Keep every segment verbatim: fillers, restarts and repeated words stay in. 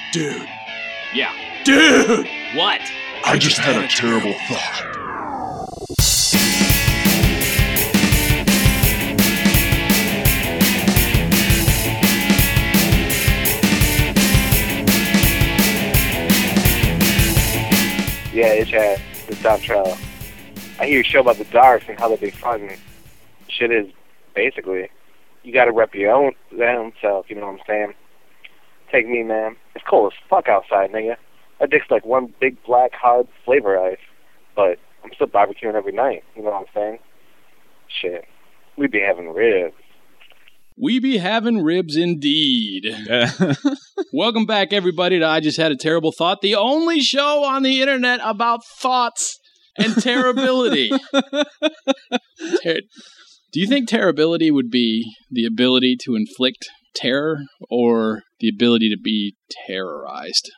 Dude. Yeah. Dude! What? I just had a terrible thought. Yeah, it's had the Stop Trial. I hear your show about the Darks and how they be fun. Shit is basically, you gotta rep your own damn self, you know what I'm saying? Take me, man. It's cold as fuck outside, nigga. That dick's like one big black hard flavor ice, but I'm still barbecuing every night, you know what I'm saying? Shit. We be having ribs. We be having ribs indeed. Welcome back, everybody, to I Just Had a Terrible Thought, the only show on the internet about thoughts and terribility. Ter- Do you think terribility would be the ability to inflict terror or the ability to be terrorized?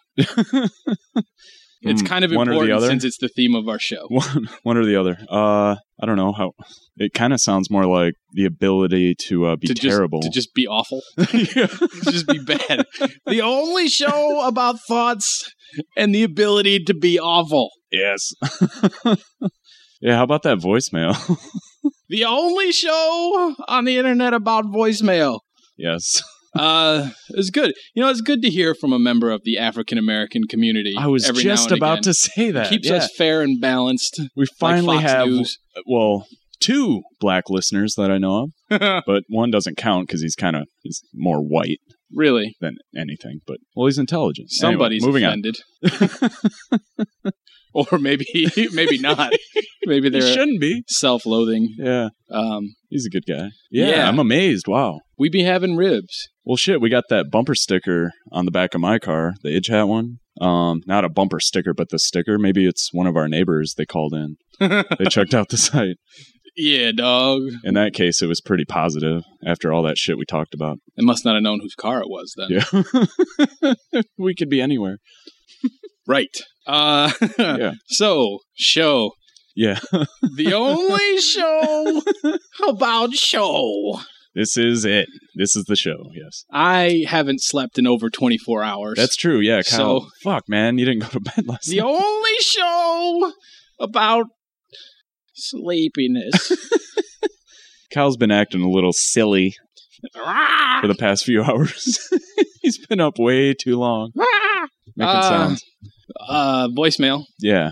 It's kind of one important since it's the theme of our show. One, one or the other. Uh, I don't know how. It kind of sounds more like the ability to uh, be to terrible. Just, to just be awful. To just be bad. The only show about thoughts and the ability to be awful. Yes. Yeah, how about that voicemail? The only show on the internet about voicemail. Yes. Uh, it's good. You know, it's good to hear from a member of the African American community. I was every just now and about again. to say that. It keeps yeah. us fair and balanced. We finally like Fox have, News. well, two black listeners that I know of, but one doesn't count because he's kind of he's more white. Really? Than anything, but well, he's intelligent. Somebody's anyway, moving offended. Or maybe, maybe not. Maybe they're he shouldn't be self-loathing. Yeah, um, he's a good guy. Yeah, yeah, I'm amazed. Wow, we be having ribs. Well, shit, we got that bumper sticker on the back of my car, the Idge Hat one. Um, not a bumper sticker, but the sticker. Maybe it's one of our neighbors. They called in. They checked out the site. Yeah, dog. In that case, it was pretty positive after all that shit we talked about. They must not have known whose car it was then. Yeah. We could be anywhere. Right. Uh, yeah. So, show. Yeah. The only show about show. This is it. This is the show, yes. I haven't slept in over twenty-four hours. That's true, yeah. Kyle, so, fuck, man. You didn't go to bed last the night. The only show about sleepiness. Kyle's been acting a little silly for the past few hours. He's been up way too long. Making uh, sounds. Uh, voicemail. Yeah.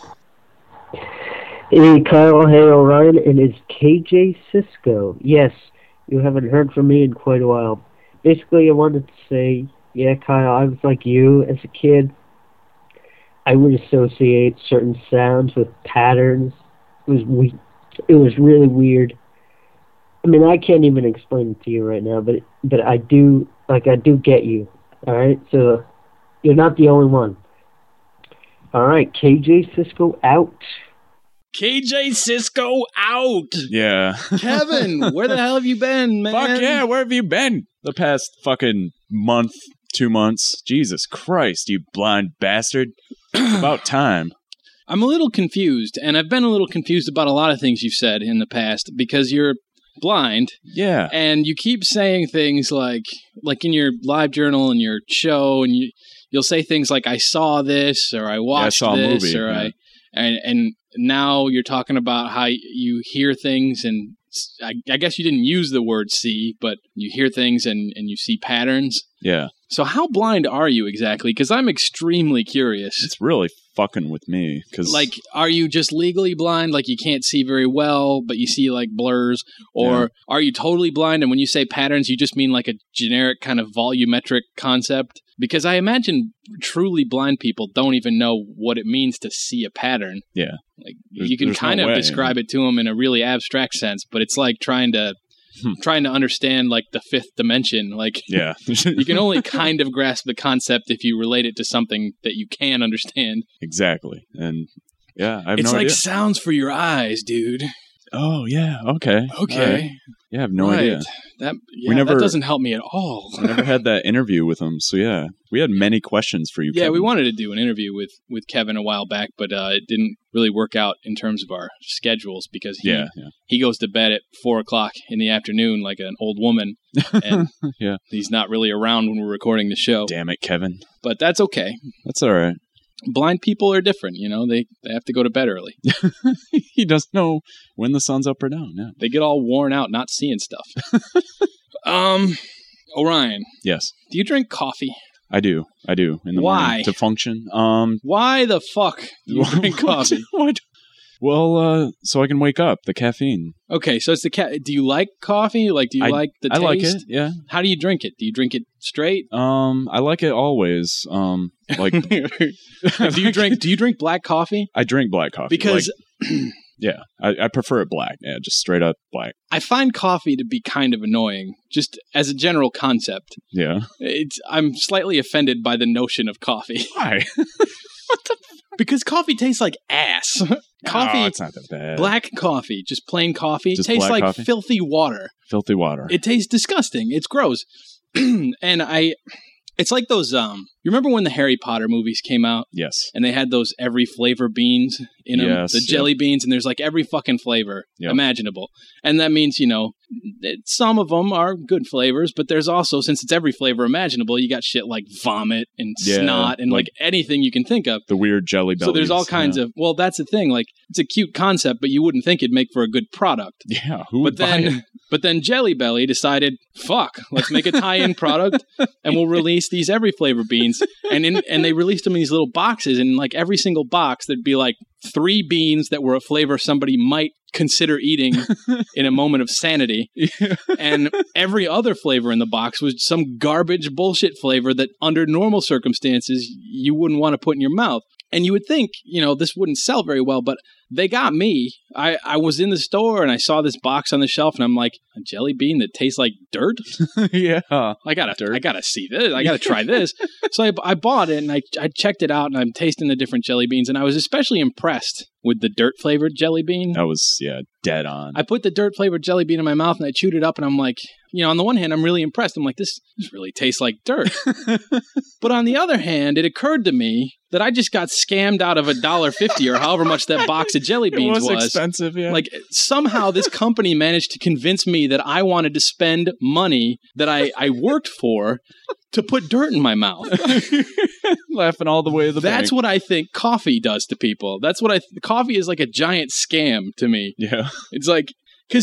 Hey, Kyle. Hey, Orion. And it's K J Cisco. Yes, you haven't heard from me in quite a while. Basically, I wanted to say, yeah, Kyle, I was like you as a kid. I would associate certain sounds with patterns. It was we- It was really weird. I mean, I can't even explain it to you right now, but but I do, like, I do get you. All right, so you're not the only one. All right, K J Cisco out. K J Cisco out. Yeah. Kevin, where the hell have you been, man? Fuck yeah, where have you been? The past fucking month, two months. Jesus Christ, you blind bastard. It's about time. I'm a little confused, and I've been a little confused about a lot of things you've said in the past because you're blind. Yeah. And you keep saying things like, like in your live journal and your show, and you, you'll say things like, I saw this, or I watched yeah, I saw this, a movie, or yeah. I, and, and now you're talking about how you hear things, and I, I guess you didn't use the word see, but you hear things and, and you see patterns. Yeah. So how blind are you exactly? Because I'm extremely curious. It's really fucking with me. Cause like, are you just legally blind, like you can't see very well, but you see like blurs? Or yeah. are you totally blind, and when you say patterns, you just mean like a generic kind of volumetric concept? Because I imagine truly blind people don't even know what it means to see a pattern. Yeah. Like there's, you can kind no of way, describe yeah. it to them in a really abstract sense, but it's like trying to Hmm. trying to understand like the fifth dimension. Like, yeah. You can only kind of grasp the concept if you relate it to something that you can understand. Exactly. And yeah, I have it's no like idea. sounds for your eyes, dude. Oh yeah. Okay. Okay. Right. Yeah, I have no right. idea. That yeah, We never- that doesn't help me at all. I never had that interview with him, so yeah, we had many questions for you. Yeah, Kevin. we wanted to do an interview with, with Kevin a while back, but uh, it didn't really work out in terms of our schedules because he Yeah, yeah. he goes to bed at four o'clock in the afternoon like an old woman, and Yeah. he's not really around when we're recording the show. Damn it, Kevin. But that's okay. That's all right. Blind people are different, you know. They they have to go to bed early. He doesn't know when the sun's up or down. Yeah. They get all worn out not seeing stuff. um, Orion, Yes, do you drink coffee? I do. I do. In the Why? morning to function. Um, Why the fuck do you drink coffee? What? Well, uh, so I can wake up. The caffeine. Okay, so it's the ca- do you like coffee? Like, do you I- like the I taste? like it. Yeah. How do you drink it? Do you drink it straight? Um, I like it always. Um, like do you drink? Do you drink black coffee? I drink black coffee Because like, yeah, I, I prefer it black. Yeah, just straight up black. I find coffee to be kind of annoying, just as a general concept. Yeah. It's I'm slightly offended by the notion of coffee Why? because coffee tastes like ass. Coffee, No, it's not that bad. black coffee, just plain coffee, Just tastes black like coffee? filthy water. Filthy water. It tastes disgusting. It's gross. And I, it's like those, um, you remember when the Harry Potter movies came out yes. and they had those every flavor beans in them? Yes, The jelly beans, and there's like every fucking flavor Yep. imaginable. And that means, you know, that some of them are good flavors, but there's also, since it's every flavor imaginable, you got shit like vomit and Yeah, snot and like, like- anything you can think of. The weird jelly bellies. So there's all kinds yeah. of, well, that's the thing. Like, it's a cute concept, but you wouldn't think it'd make for a good product. Yeah. Who But would buy it? then, but then Jelly Belly decided, fuck, let's make a tie-in product, and we'll release these every flavor beans. And in, and they released them in these little boxes, and in like every single box, there'd be like three beans that were a flavor somebody might consider eating in a moment of sanity. Yeah. And every other flavor in the box was some garbage bullshit flavor that under normal circumstances you wouldn't want to put in your mouth. And you would think, you know, this wouldn't sell very well, but they got me. I, I was in the store and I saw this box on the shelf and I'm like, a jelly bean that tastes like dirt? yeah. I gotta, I gotta see this. I gotta try this. So I, I bought it and I, I checked it out and I'm tasting the different jelly beans and I was especially impressed with the dirt flavored jelly bean. That was yeah dead on. I put the dirt flavored jelly bean in my mouth and I chewed it up and I'm like, you know, on the one hand, I'm really impressed. I'm like, this, this really tastes like dirt. But on the other hand, it occurred to me that I just got scammed out of a dollar fifty or however much that box of jelly beans it was, was. expensive. Yeah. Like somehow this company managed to convince me that I wanted to spend money that I, I worked for to put dirt in my mouth. laughing all the way to the That's bank. what I think coffee does to people. That's what I, th- coffee is like a giant scam to me. Yeah. It's like, because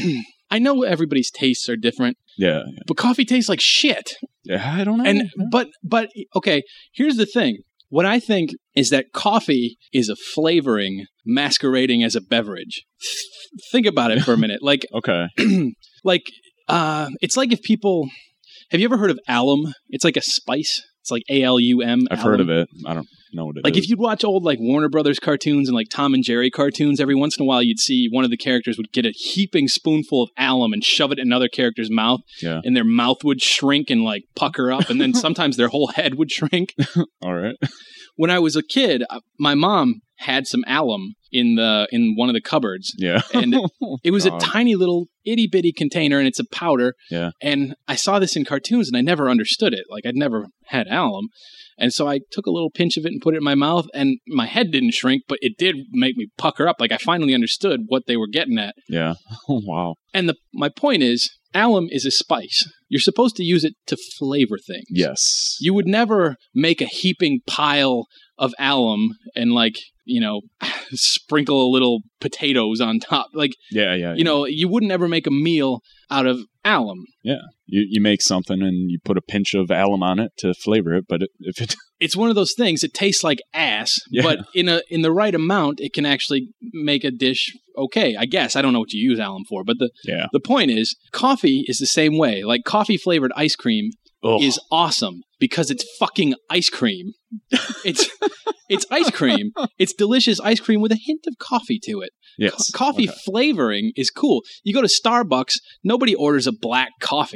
I know everybody's tastes are different, Yeah. Yeah. but coffee tastes like shit. Yeah, I don't know. And but but okay, here's the thing. What I think is that coffee is a flavoring masquerading as a beverage. Think about it for a minute. Like okay. like uh it's like if people have you ever heard of alum? It's like a spice. It's like A L U M. I've heard of it. I don't know what it Like is. if you'd watch old like Warner Brothers cartoons and like Tom and Jerry cartoons, every once in a while you'd see one of the characters would get a heaping spoonful of alum and shove it in another character's mouth, Yeah. and their mouth would shrink and like pucker up, and then sometimes their whole head would shrink. All right. When I was a kid, uh, my mom had some alum in the in one of the cupboards. Yeah. And it was God. a tiny little itty bitty container, and it's a powder. Yeah. And I saw this in cartoons, and I never understood it. Like I'd never had alum, and so I took a little pinch of it and put it in my mouth, and my head didn't shrink, but it did make me pucker up. Like I finally understood what they were getting at. Yeah. Oh, wow. And the my point is, alum is a spice. You're supposed to use it to flavor things. Yes. You would never make a heaping pile of alum and like, you know, sprinkle a little potatoes on top. Like, Yeah. Yeah. you know, you wouldn't ever make a meal out of alum. Yeah. You you make something and you put a pinch of alum on it to flavor it, but it, if it It's one of those things. It tastes like ass, Yeah. but in a in the right amount, it can actually make a dish okay. I guess I don't know what you use alum for, but the yeah. the point is, coffee is the same way. Like coffee flavored ice cream Ugh. is awesome because it's fucking ice cream. It's it's ice cream. It's delicious ice cream with a hint of coffee to it. Yes. Co- coffee Okay. flavoring is cool. You go to Starbucks, nobody orders a black coffee.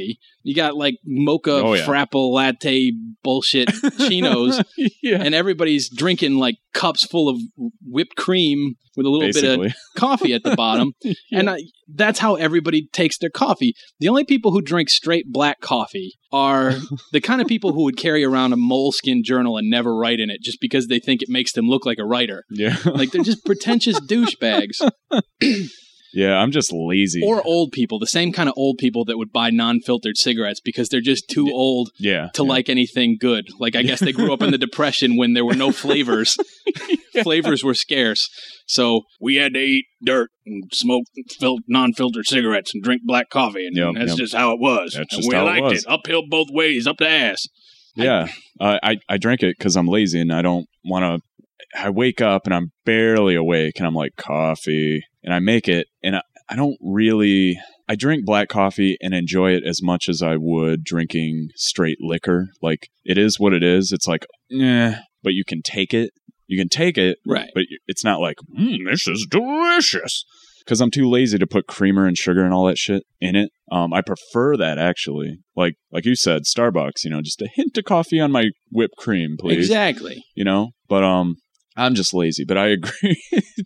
You got like mocha Oh, yeah. frapple latte bullshit chinos, yeah. and everybody's drinking like cups full of whipped cream with a little Basically. bit of coffee at the bottom. Yeah. And uh, that's how everybody takes their coffee. The only people who drink straight black coffee are the kind of people who would carry around a moleskin journal and never write in it just because they think it makes them look like a writer. Yeah. Like they're just pretentious douchebags. Yeah, I'm just lazy. Or old people, the same kind of old people that would buy non-filtered cigarettes because they're just too old yeah. to yeah. like anything good. Like, I guess they grew up in the Depression when there were no flavors. Yeah. Flavors were scarce. So we had to eat dirt and smoke fil- non-filtered cigarettes and drink black coffee. And Yep, that's yep. just how it was. That's And just we how it liked was. it. Uphill both ways, up the ass. Yeah, uh, I I drink it because I'm lazy and I don't want to. I wake up and I'm barely awake and I'm like coffee and I make it and I, I don't really. I drink black coffee and enjoy it as much as I would drinking straight liquor. Like it is what it is. It's like, eh, but you can take it. You can take it, Right. but it's not like mm, this is delicious. Because I'm too lazy to put creamer and sugar and all that shit in it. Um, I prefer that actually. Like like you said, Starbucks, you know, just a hint of coffee on my whipped cream, please. Exactly. You know? But um I'm just lazy, but I agree.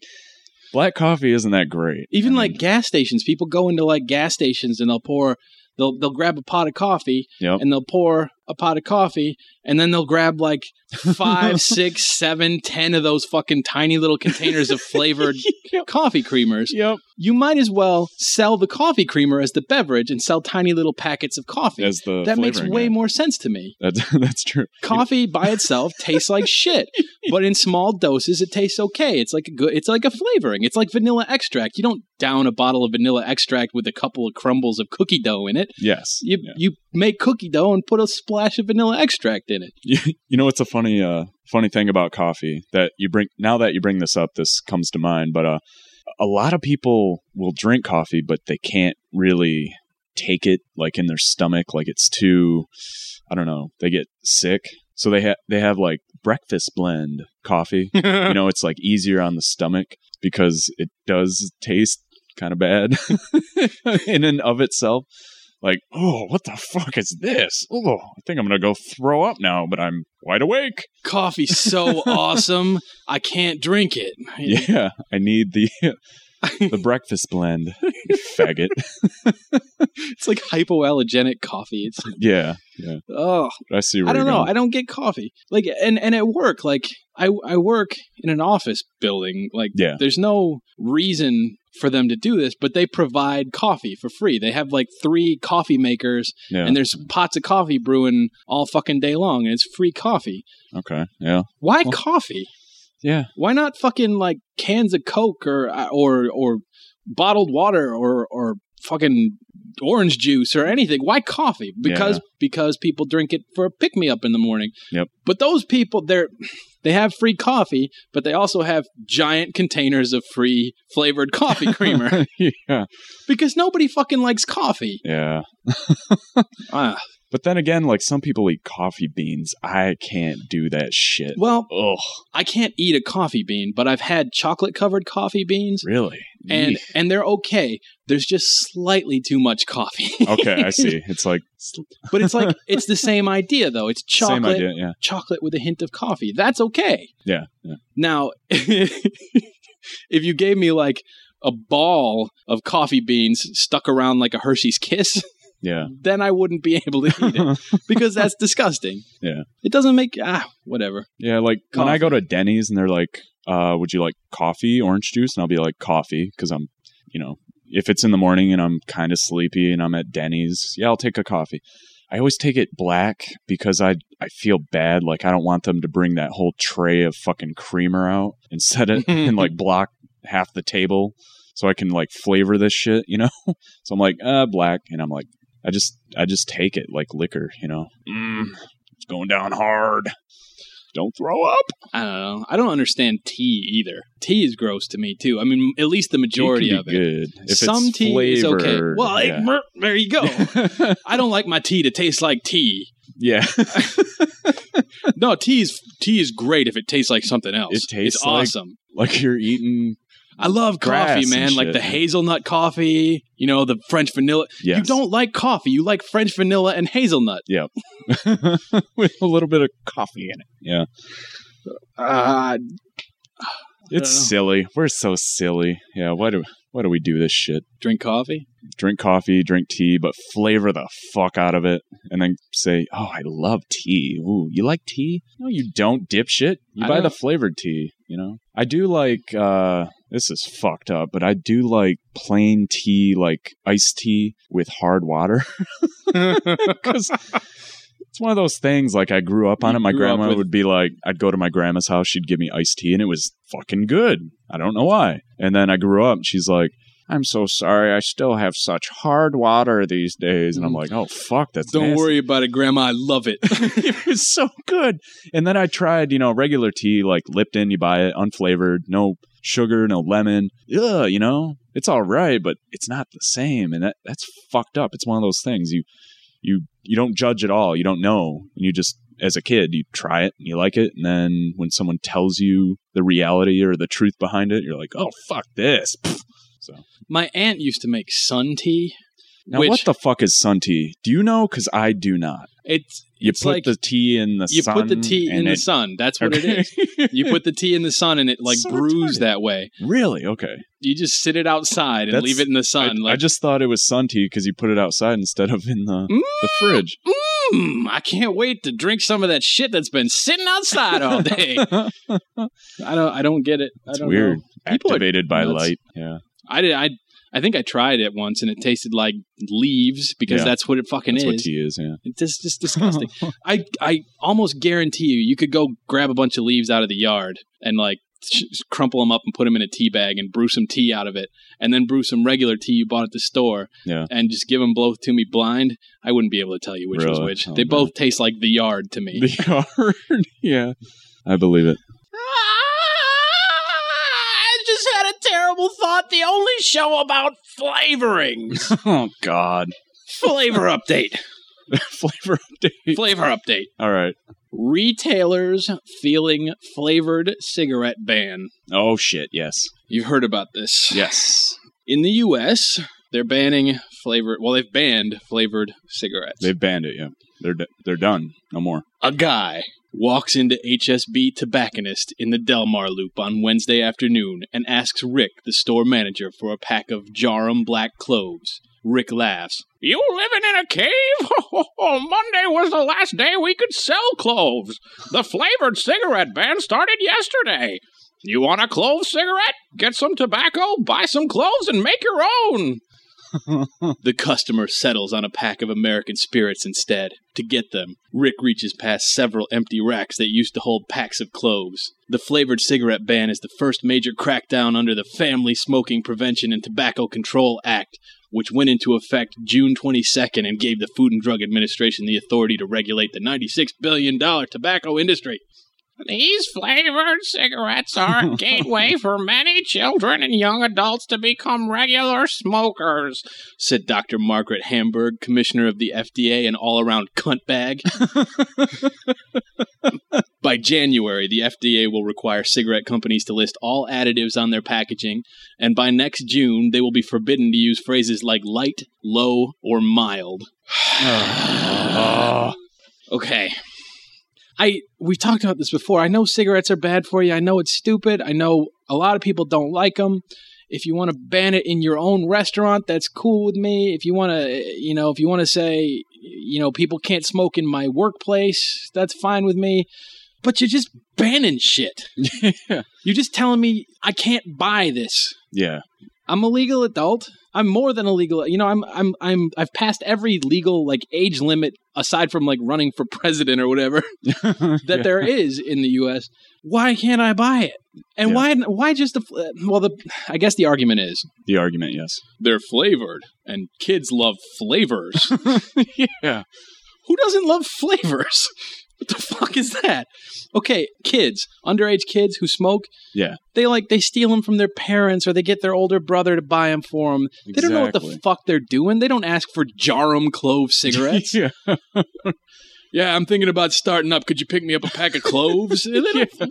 Black coffee isn't that great. Even I like mean, gas stations, people go into like gas stations and they'll pour, they'll they'll grab a pot of coffee Yep. and they'll pour a pot of coffee and then they'll grab like five, six, seven, ten of those fucking tiny little containers of flavored Yep. coffee creamers. Yep. You might as well sell the coffee creamer as the beverage and sell tiny little packets of coffee. As the that makes flavoring, way yeah. more sense to me. That's that's true. Coffee by itself tastes like shit, but in small doses it tastes okay. It's like a good. It's like a flavoring. It's like vanilla extract. You don't down a bottle of vanilla extract with a couple of crumbles of cookie dough in it. Yes. You Yeah. you make cookie dough and put a splash of vanilla extract in it. You, you know what's a funny uh funny thing about coffee that you bring now that you bring this up, this comes to mind, but uh a lot of people will drink coffee but they can't really take it like in their stomach, like it's too, I don't know, they get sick. So they have they have like breakfast blend coffee. You know, it's like easier on the stomach because it does taste kind of bad in and of itself. Like, oh, what the fuck is this? Oh, I think I'm going to go throw up now, but I'm wide awake. Coffee's so awesome, I can't drink it. Yeah, I need the the breakfast blend, you faggot. It's like hypoallergenic coffee. It's Yeah, yeah. oh, I see where I don't you're know. going. I don't get coffee. Like, and and at work, like I I work in an office building. Like, Yeah. there's no reason for them to do this, but they provide coffee for free. They have like three coffee makers, Yeah. and there's pots of coffee brewing all fucking day long, and it's free coffee. Okay, yeah. Why Well- coffee? Yeah. Why not fucking like cans of Coke or or or bottled water or or fucking orange juice or anything? Why coffee? Because Yeah. because people drink it for a pick me up in the morning. Yep. But those people, they're they have free coffee, but they also have giant containers of free flavored coffee creamer Yeah. because nobody fucking likes coffee. Yeah. Ah, But then again, like some people eat coffee beans. I can't do that shit. well, Ugh. I can't eat a coffee bean, but I've had chocolate covered coffee beans. Really? And Yeesh. and they're okay. There's just slightly too much coffee. Okay, I see. It's like But it's like it's the same idea though. It's chocolate, same idea. Yeah. chocolate with a hint of coffee. That's okay. Yeah. Yeah. Now, if you gave me like a ball of coffee beans stuck around like a Hershey's Kiss, Yeah. then I wouldn't be able to eat it because that's disgusting. Yeah. It doesn't make ah whatever. Yeah, like when I go Coffee. to Denny's and they're like, uh, would you like coffee, orange juice? And I'll be like, coffee, because I'm, you know, if it's in the morning and I'm kind of sleepy and I'm at Denny's, yeah, I'll take a coffee. I always take it black because I I feel bad. Like, I don't want them to bring that whole tray of fucking creamer out and set it and like block half the table so I can like flavor this shit, you know? So I'm like, uh, black. And I'm like, I just, I just take it like liquor, you know? Mm, it's going down hard. Don't throw up. I don't know. I don't understand tea either. Tea is gross to me too. I mean, at least the majority Tea can of be it. good. If Some it's tea is okay. flavored, Well, yeah. it- there you go. I don't like my tea to taste like tea. Yeah. No, tea is tea is great if it tastes like something else. It tastes it's like- awesome. Like you're eating I love grass coffee, and man. Like shit. the hazelnut coffee, you know, the French vanilla. Yes. You don't like coffee. You like French vanilla and hazelnut. Yep. With a little bit of coffee in it. Yeah. Uh, It's know. silly. We're so silly. Yeah, why do why do we do this shit? drink coffee? Drink coffee, drink tea, but flavor the fuck out of it, and then say, "Oh, I love tea. Ooh, you like tea? No, you don't, dipshit. You I buy the don't- flavored tea. You know. I do like. uh This is fucked up, but I do like plain tea, like iced tea with hard water, because it's one of those things. Like I grew up on You it. My grew up grandma with- would be like, I'd go to my grandma's house. She'd give me iced tea, and it was fucking good. I don't know why. And then I grew up. And she's like, I'm so sorry. I still have such hard water these days. And I'm like, oh, fuck, that's Don't nasty. worry about it, Grandma. I love it. It was so good. And then I tried, you know, regular tea, like Lipton, you buy it, unflavored, no sugar, no lemon. Ugh, you know, it's all right, but it's not the same. And that, that's fucked up. It's one of those things. You, you, you don't judge at all. You don't know. And you just, as a kid, you try it and you like it. And then when someone tells you the reality or the truth behind it, you're like, oh, fuck this. Pfft. So My aunt used to make sun tea. now, which what the fuck is sun tea? Do you know? Because I do not. It's You it's put like the tea in the you sun. put the tea in and the it- sun. That's what Okay. it is. You put the tea in the sun and it like So brews retarded. that way. Really? Okay. You just sit it outside and That's- leave it in the I, sun. I like, just thought it was sun tea because you put it outside instead of in the, Mm. the fridge. mm, I can't wait to drink some of that shit that's been sitting outside all day. I don't. I don't get it. I It's don't weird. know. People are Activated by nuts. light. Yeah. I did. I. I think I tried it once and it tasted like leaves because Yeah. that's what it fucking That's is. what tea is. Yeah. It's just, just disgusting. I I almost guarantee you, you could go grab a bunch of leaves out of the yard and like sh- crumple them up and put them in a tea bag and brew some tea out of it, and then brew some regular tea you bought at the store, Yeah. and just give them both to me blind. I wouldn't be able to tell you which was Really? which. Oh, they man. both taste like the yard to me. The yard. Yeah. I believe it. I just had a terrible thought. The only show about flavorings. Oh God. Flavor update. Flavor update. Flavor update. All right. Retailers feeling flavored cigarette ban. Oh shit. Yes. You've heard about this. Yes. In the U S, they're banning flavored. Well, they've banned flavored cigarettes. They've banned it. Yeah. They're d- they're done. No more. A guy walks into H S B Tobacconist in the Delmar Loop on Wednesday afternoon and asks Rick, the store manager, for a pack of Jarum black cloves. Rick laughs. You living in a cave? Monday was the last day we could sell cloves. The flavored cigarette ban started yesterday. You want a clove cigarette? Get some tobacco, buy some cloves, and make your own. The customer settles on a pack of American Spirits instead. To get them, Rick reaches past several empty racks that used to hold packs of cloves. The flavored cigarette ban is the first major crackdown under the Family Smoking Prevention and Tobacco Control Act, which went into effect June twenty-second and gave the Food and Drug Administration the authority to regulate the ninety-six billion dollars tobacco industry. These flavored cigarettes are a gateway for many children and young adults to become regular smokers, said Doctor Margaret Hamburg, commissioner of the F D A and all-around cuntbag. By January, the F D A will require cigarette companies to list all additives on their packaging, and by next June, they will be forbidden to use phrases like light, low, or mild. Oh. Okay. I we've talked about this before. I know cigarettes are bad for you. I know it's stupid. I know a lot of people don't like them. If you want to ban it in your own restaurant, that's cool with me. If you want to, you know, if you want to say, you know, people can't smoke in my workplace, that's fine with me. But you're just banning shit. Yeah. You're just telling me I can't buy this. Yeah. I'm a legal adult. I'm more than a legal. You know, I'm I'm I'm I've passed every legal like age limit aside from like running for president or whatever that Yeah. there is in the U S. Why can't I buy it? And Yeah. why why just the well the I guess the argument is The argument, yes. they're flavored and kids love flavors. Yeah. Who doesn't love flavors? What the fuck is that? Okay, kids, underage kids who smoke, Yeah. they like they steal them from their parents or they get their older brother to buy them for them. They don't know what the Exactly. fuck they're doing. They don't ask for Jarum clove cigarettes. Yeah. Yeah, I'm thinking about starting up. Could you pick me up a pack of cloves? They don't-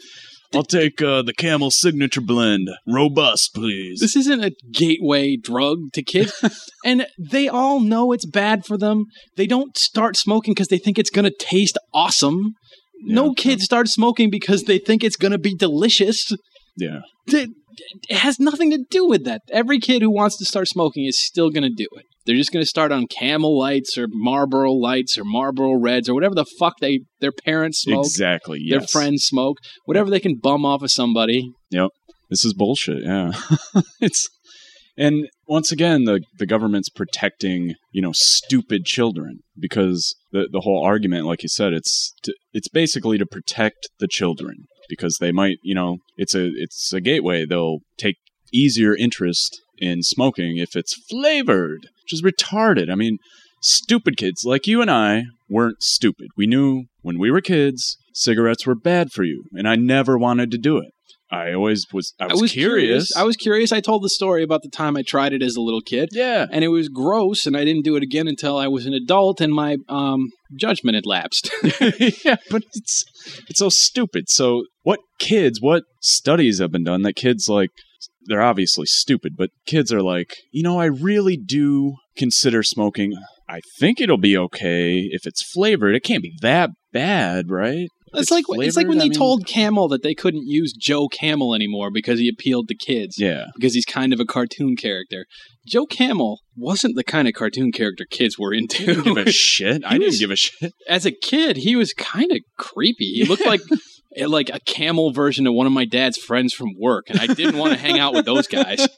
I'll take uh, the Camel Signature Blend. Robust, please. This isn't a gateway drug to kids. And they all know it's bad for them. They don't start smoking because they think it's going to taste awesome. Yeah, no kid yeah. starts smoking because they think it's going to be delicious. Yeah. It, it has nothing to do with that. Every kid who wants to start smoking is still going to do it. They're just going to start on Camel Lights or Marlboro Lights or Marlboro Reds or whatever the fuck they their parents smoke. Exactly, yes. Their friends smoke. Whatever they can bum off of somebody. Yep. This is bullshit, yeah. It's and once again the the government's protecting, you know, stupid children because the the whole argument, like you said, it's to, it's basically to protect the children because they might, you know, it's a it's a gateway. They'll take easier interest in smoking if it's flavored, which is retarded. I mean, stupid kids like you and I weren't stupid. We knew when we were kids, cigarettes were bad for you, and I never wanted to do it. I always was, I was, I was curious. curious. I was curious. I told the story about the time I tried it as a little kid. Yeah. And it was gross, and I didn't do it again until I was an adult and my um, judgment had lapsed. Yeah, but it's it's so stupid. So what kids, what studies have been done that kids like, they're obviously stupid, but kids are like, you know, I really do consider smoking. I think it'll be okay if it's flavored. It can't be that bad, right? If It's like flavored, it's like when I they mean- told Camel that they couldn't use Joe Camel anymore because he appealed to kids. Yeah. Because he's kind of a cartoon character. Joe Camel wasn't the kind of cartoon character kids were into. I didn't give a shit. I He didn't was- give a shit. As a kid, he was kind of creepy. He looked like like a camel version of one of my dad's friends from work, and I didn't want to hang out with those guys.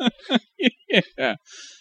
Yeah.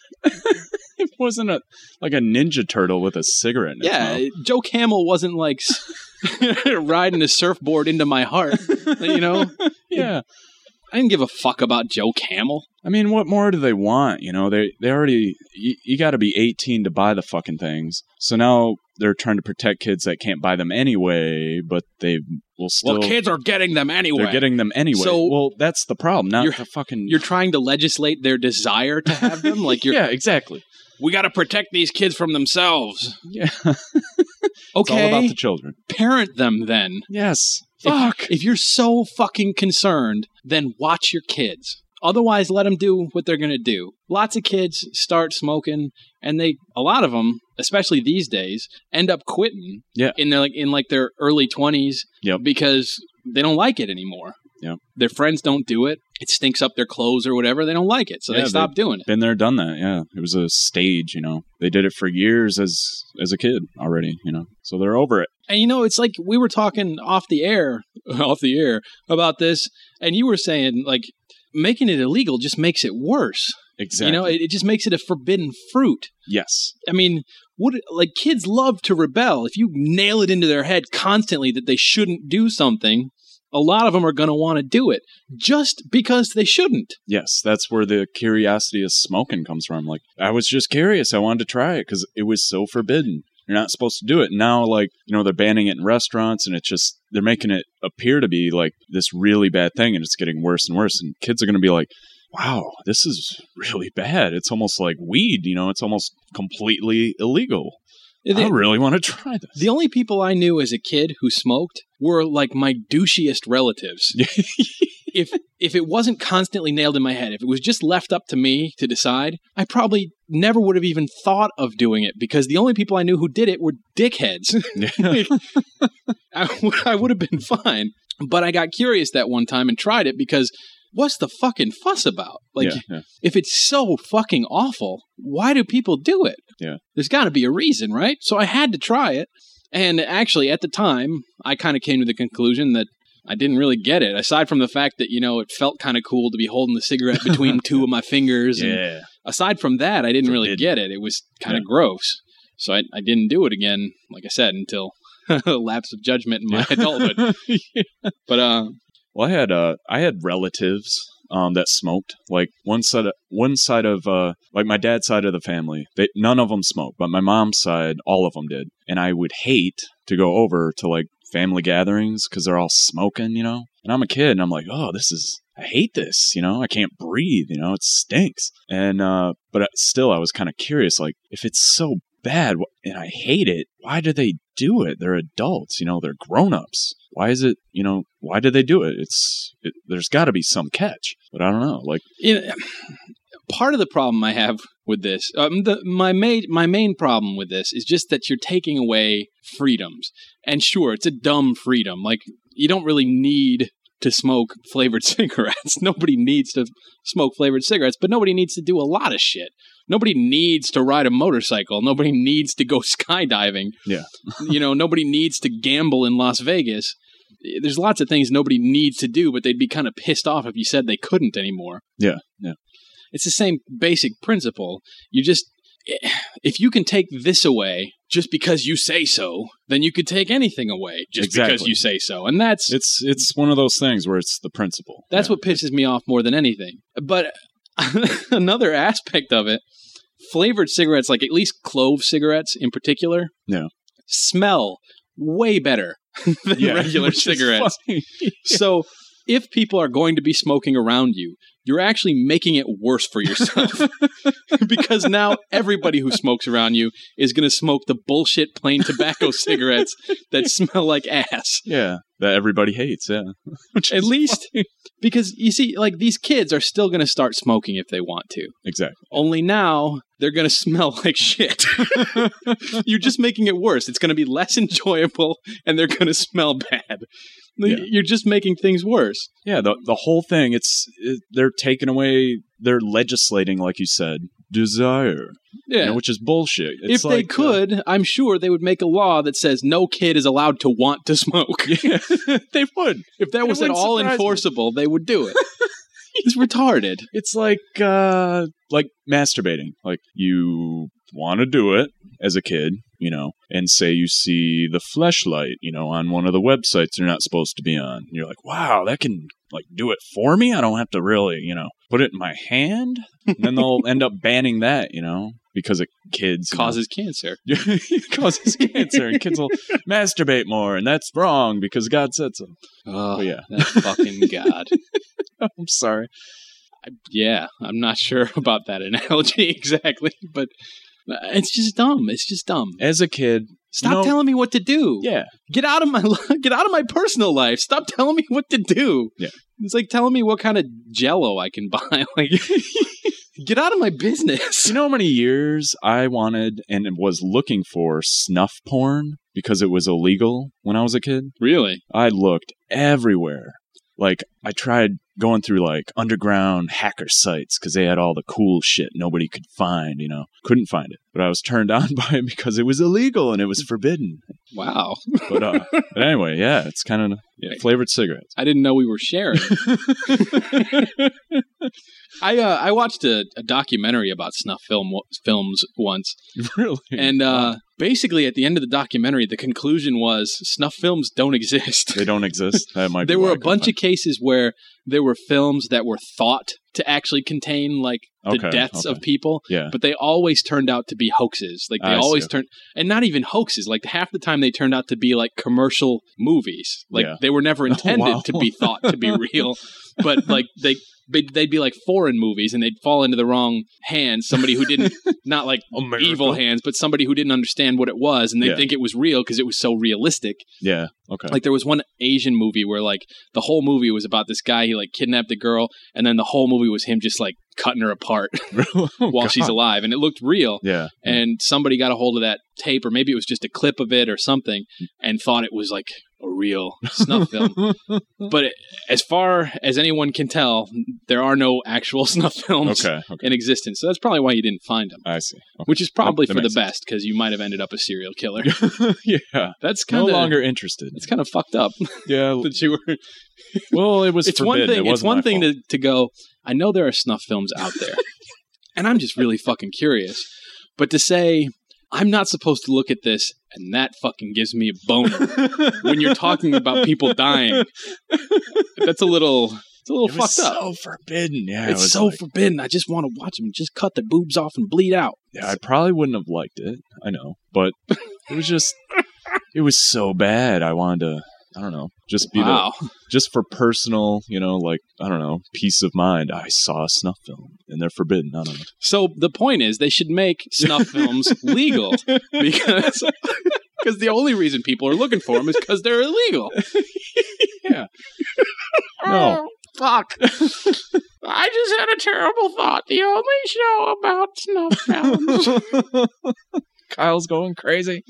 It wasn't a like a Ninja Turtle with a cigarette in its Yeah, mouth. Joe Camel wasn't like riding a surfboard into my heart. You know, Yeah. I didn't give a fuck about Joe Camel. I mean, what more do they want? You know, they they already you, you got to be eighteen to buy the fucking things. So now they're trying to protect kids that can't buy them anyway, but they will still. Well, kids are getting them anyway. They're getting them anyway. So- well, that's the problem. Not You're- the fucking. You're trying to legislate their desire to have them. Like you're, yeah, exactly. we got to protect these kids from themselves. Yeah, it's all Okay, about the children. parent them then. Yes. If- Fuck. If, you're so fucking concerned, then watch your kids. Otherwise, let them do what they're going to do. Lots of kids start smoking, and they, a lot of them, especially these days, end up quitting. Yeah. In their like in like their early twenties. Yep. Because they don't like it anymore. Yep. Their friends don't do it. It stinks up their clothes or whatever. They don't like it, so Yeah, they stop doing it. Been there, done that. Yeah, it was a stage. You know, they did it for years as as a kid already. You know, so they're over it. And you know, it's like we were talking off the air, off the air about this, and you were saying like making it illegal just makes it worse. Exactly. You know, it, it just makes it a forbidden fruit. yes. I mean, what like kids love to rebel. If you nail it into their head constantly that they shouldn't do something, a lot of them are going to want to do it just because they shouldn't. Yes, that's where the curiosity of smoking comes from. Like, I was just curious. I wanted to try it because it was so forbidden. You're not supposed to do it. Now, like, you know, they're banning it in restaurants, and it's just, they're making it appear to be like this really bad thing, and it's getting worse and worse. And kids are going to be like, wow, this is really bad. It's almost like weed, you know, it's almost completely illegal. I The, really want to try this. the only people I knew as a kid who smoked were like my douchiest relatives. if if it wasn't constantly nailed in my head, if it was just left up to me to decide, I probably never would have even thought of doing it because the only people I knew who did it were dickheads. I, w- I would have been fine. But I got curious that one time and tried it because what's the fucking fuss about? Like, yeah, yeah. if it's so fucking awful, why do people do it? Yeah. There's got to be a reason, right? So I had to try it. And actually, at the time, I kind of came to the conclusion that I didn't really get it, aside from the fact that, you know, it felt kind of cool to be holding the cigarette between two of my fingers. And Yeah. aside from that, I didn't really Forbidden. get it. It was kind of Yeah. gross. So I, I didn't do it again, like I said, until lapse of judgment in my adulthood. But, uh, Well, I had uh, I had relatives um, that smoked. Like one side, of, one side of uh, like my dad's side of the family, they none of them smoked, but my mom's side, all of them did. And I would hate to go over to like family gatherings because they're all smoking, you know. And I'm a kid, and I'm like, oh, this is. I hate this, you know. I can't breathe, you know. It stinks. And uh, but still, I was kind of curious, like if it's so bad and I hate it. Why do they do it? They're adults, you know, they're grown-ups. Why is it, you know, why do they do it? It's, it, there's got to be some catch, but I don't know. Like, you know, part of the problem I have with this, um, the, my main my main problem with this is just that you're taking away freedoms. And sure, it's a dumb freedom. Like, you don't really need to smoke flavored cigarettes. Nobody needs to smoke flavored cigarettes, but nobody needs to do a lot of shit. Nobody needs to ride a motorcycle. Nobody needs to go skydiving. Yeah. You know, nobody needs to gamble in Las Vegas. There's lots of things nobody needs to do, but they'd be kind of pissed off if you said they couldn't anymore. Yeah, yeah. It's the same basic principle. You just, if you can take this away just because you say so, then you could take anything away just Exactly. because you say so. And that's It's it's one of those things where it's the principle. that's Yeah. what pisses me off more than anything. But another aspect of it, flavored cigarettes, like at least clove cigarettes in particular, Yeah. smell way better than Yeah, regular which is cigarettes. funny. So if people are going to be smoking around you, you're actually making it worse for yourself. Because now everybody who smokes around you is going to smoke the bullshit plain tobacco cigarettes that smell like ass. Yeah, that everybody hates, yeah. Which At is least, funny. because you see, like, these kids are still going to start smoking if they want to. Exactly. Only now they're going to smell like shit. You're just making it worse. It's going to be less enjoyable and they're going to smell bad. Yeah. You're just making things worse. Yeah, the the whole thing, it's it, they're taking away, they're legislating, like you said, desire, Yeah. you know, which is bullshit. It's if they like, uh, could, I'm sure they would make a law that says no kid is allowed to want to smoke. yeah, they would. If that It was at wouldn't all surprise me. enforceable, they would do it. It's retarded. It's like uh like masturbating. Like you want to do it as a kid, you know, and say you see the fleshlight, you know, on one of the websites you're not supposed to be on. And you're like, wow, that can like do it for me. I don't have to really, you know, put it in my hand. And then they'll end up banning that, you know, because it kids you know, Causes cancer. it causes cancer, and kids will masturbate more, and that's wrong because God said so. Oh, But yeah. that fucking God. I'm sorry. I, yeah, I'm not sure about that analogy exactly, but it's just dumb. It's just dumb. As a kid, Stop you know, telling me what to do. yeah, Get out of my get out of my personal life. Stop telling me what to do. Yeah. It's like telling me what kind of Jello I can buy. Like, get out of my business. you know how many years I wanted and was looking for snuff porn because it was illegal when I was a kid? Really? I looked everywhere. Like, I tried going through, like, underground hacker sites because they had all the cool shit nobody could find, you know. Couldn't find it. But I was turned on by it because it was illegal and it was forbidden. Wow. But, uh, but anyway, yeah, it's kind of yeah, flavored cigarettes. I didn't know we were sharing. I uh, I watched a, a documentary about snuff film films once, Really? and uh, basically at the end of the documentary, the conclusion was snuff films don't exist. They don't exist? That might be There why were I a couldn't bunch find of cases where there were films that were thought to actually contain like the Okay, deaths okay. of people, it. Yeah. but they always turned out to be hoaxes. Like they I see, always okay. turned, and not even hoaxes. Like half the time they turned out to be like commercial movies. Like Yeah. they were never intended wow. to be thought to be real, but like they. They'd they'd be like foreign movies, and they'd fall into the wrong hands. Somebody who didn't, not like America. evil hands, but somebody who didn't understand what it was, and they Yeah. would think it was real because it was so realistic. Yeah. Okay. Like there was one Asian movie where like the whole movie was about this guy, he like kidnapped a girl, and then the whole movie was him just like cutting her apart Oh, while she's God. alive, and it looked real. Yeah. And somebody got a hold of that tape, or maybe it was just a clip of it or something, and thought it was like a real snuff film. But it, as far as anyone can tell, there are no actual snuff films Okay. Okay. in existence. So that's probably why you didn't find them, I see. Okay. which is probably That for the makes sense. best because you might have ended up a serial killer. yeah. That's No kind of longer interested. It's kind of fucked up Yeah. that you were. Well, it was It's one forbidden. thing. It It's wasn't one my thing fault. to, to go. I know there are snuff films out there, and I'm just really fucking curious. But to say I'm not supposed to look at this, and that fucking gives me a boner when you're talking about people dying. That's a little. It's a little It was fucked up. so forbidden. Yeah. it It's was so like- forbidden. I just want to watch them just cut the boobs off and bleed out. Yeah, I probably wouldn't have liked it. I know, but it was just, it was so bad. I wanted to, I don't know, just be Wow. the, just for personal, you know, like, I don't know, peace of mind. I saw a snuff film and they're forbidden. I don't know. So the point is, they should make snuff films legal because because the only reason people are looking for them is because they're illegal. Yeah. No. Fuck. I just had a terrible thought. The only show about snuff films. Kyle's going crazy.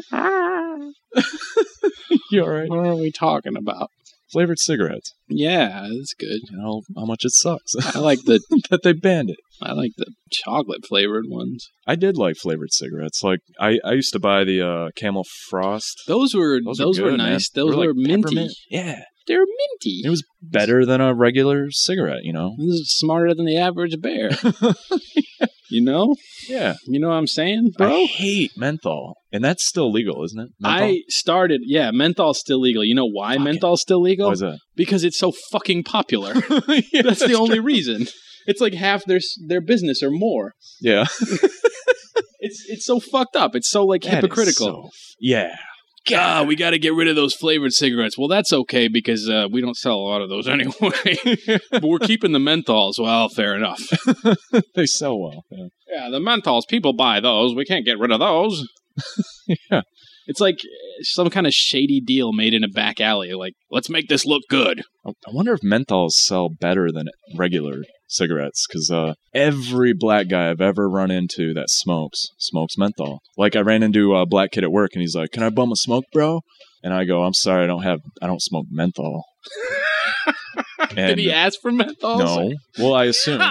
You all right? What are we talking about? Flavored cigarettes. Yeah, that's good. You know how much it sucks I like the that they banned it. I like the chocolate flavored ones. I did like flavored cigarettes. Like I, I used to buy the uh, Camel Frost. Those were those, Those, were good, man. nice. They Those were, like minty. peppermint. Yeah, They're minty. it was better than a regular cigarette. You know. This is smarter than the average bear. You know? Yeah, You know what I'm saying, bro? I hate menthol, and that's still legal, isn't it? Menthol? I started, yeah, menthol's still legal. You know why Fuck it. menthol's still legal? Why is that? Because it's so fucking popular. Yeah, that's, the only true. reason. It's like half their their business or more. Yeah, It's it's so fucked up. It's so like That is hypocritical. so- yeah, God, we got to get rid of those flavored cigarettes. Well, that's okay because uh, we don't sell a lot of those anyway. But we're keeping the menthols. Well, fair enough. they sell well. Yeah. Yeah, the menthols, people buy those. We can't get rid of those. Yeah. It's like some kind of shady deal made in a back alley. Like, let's make this look good. I I wonder if menthols sell better than regular cigarettes, because uh, every black guy I've ever run into that smokes, smokes menthol. Like, I ran into a black kid at work, and he's like, "Can I bum a smoke, bro?" And I go, "I'm sorry, I don't have, I don't smoke menthol." Did And- he ask for menthols? No. Well, I assume.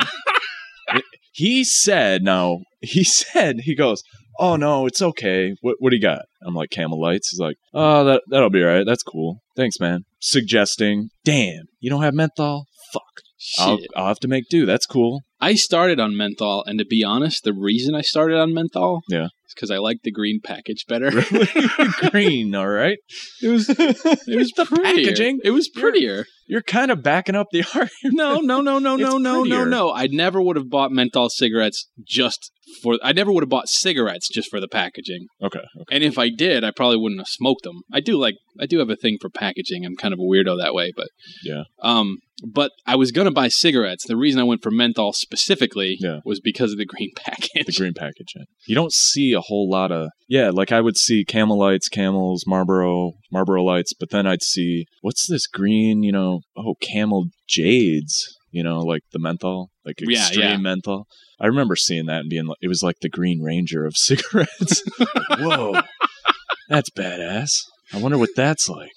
He said, no, he said, he goes, "Oh, no, it's okay. What what do you got?" I'm like, "Camel Lights." He's like, "Oh, that, that'll be all right. That's cool. Thanks, man." Suggesting, "Damn, you don't have menthol? Fuck. I'll, Shit. I'll have to make do. That's cool." I started on menthol, and to be honest, the reason I started on menthol Yeah. is because I like the green package better. Green, all right? It was it was The prettier. packaging. It was You're- prettier. You're kind of backing up the argument. No, no, no, no, It's no, no, no, prettier. no. I never would have bought menthol cigarettes just for. I never would have bought cigarettes just for the packaging. Okay, okay. And if I did, I probably wouldn't have smoked them. I do like. I do have a thing for packaging. I'm kind of a weirdo that way, but Yeah. um. But I was gonna buy cigarettes. The reason I went for menthol specifically Yeah. was because of the green package. The green package. Yeah. You don't see a whole lot of, yeah, like I would see Camel Lights, Camels, Marlboro, Marlboro Lights, but then I'd see, what's this green, you know, oh, Camel Jades, you know, like the menthol, like Yeah, extreme yeah. menthol. I remember seeing that and being like, it was like the Green Ranger of cigarettes. Like, whoa, that's badass. I wonder what that's like.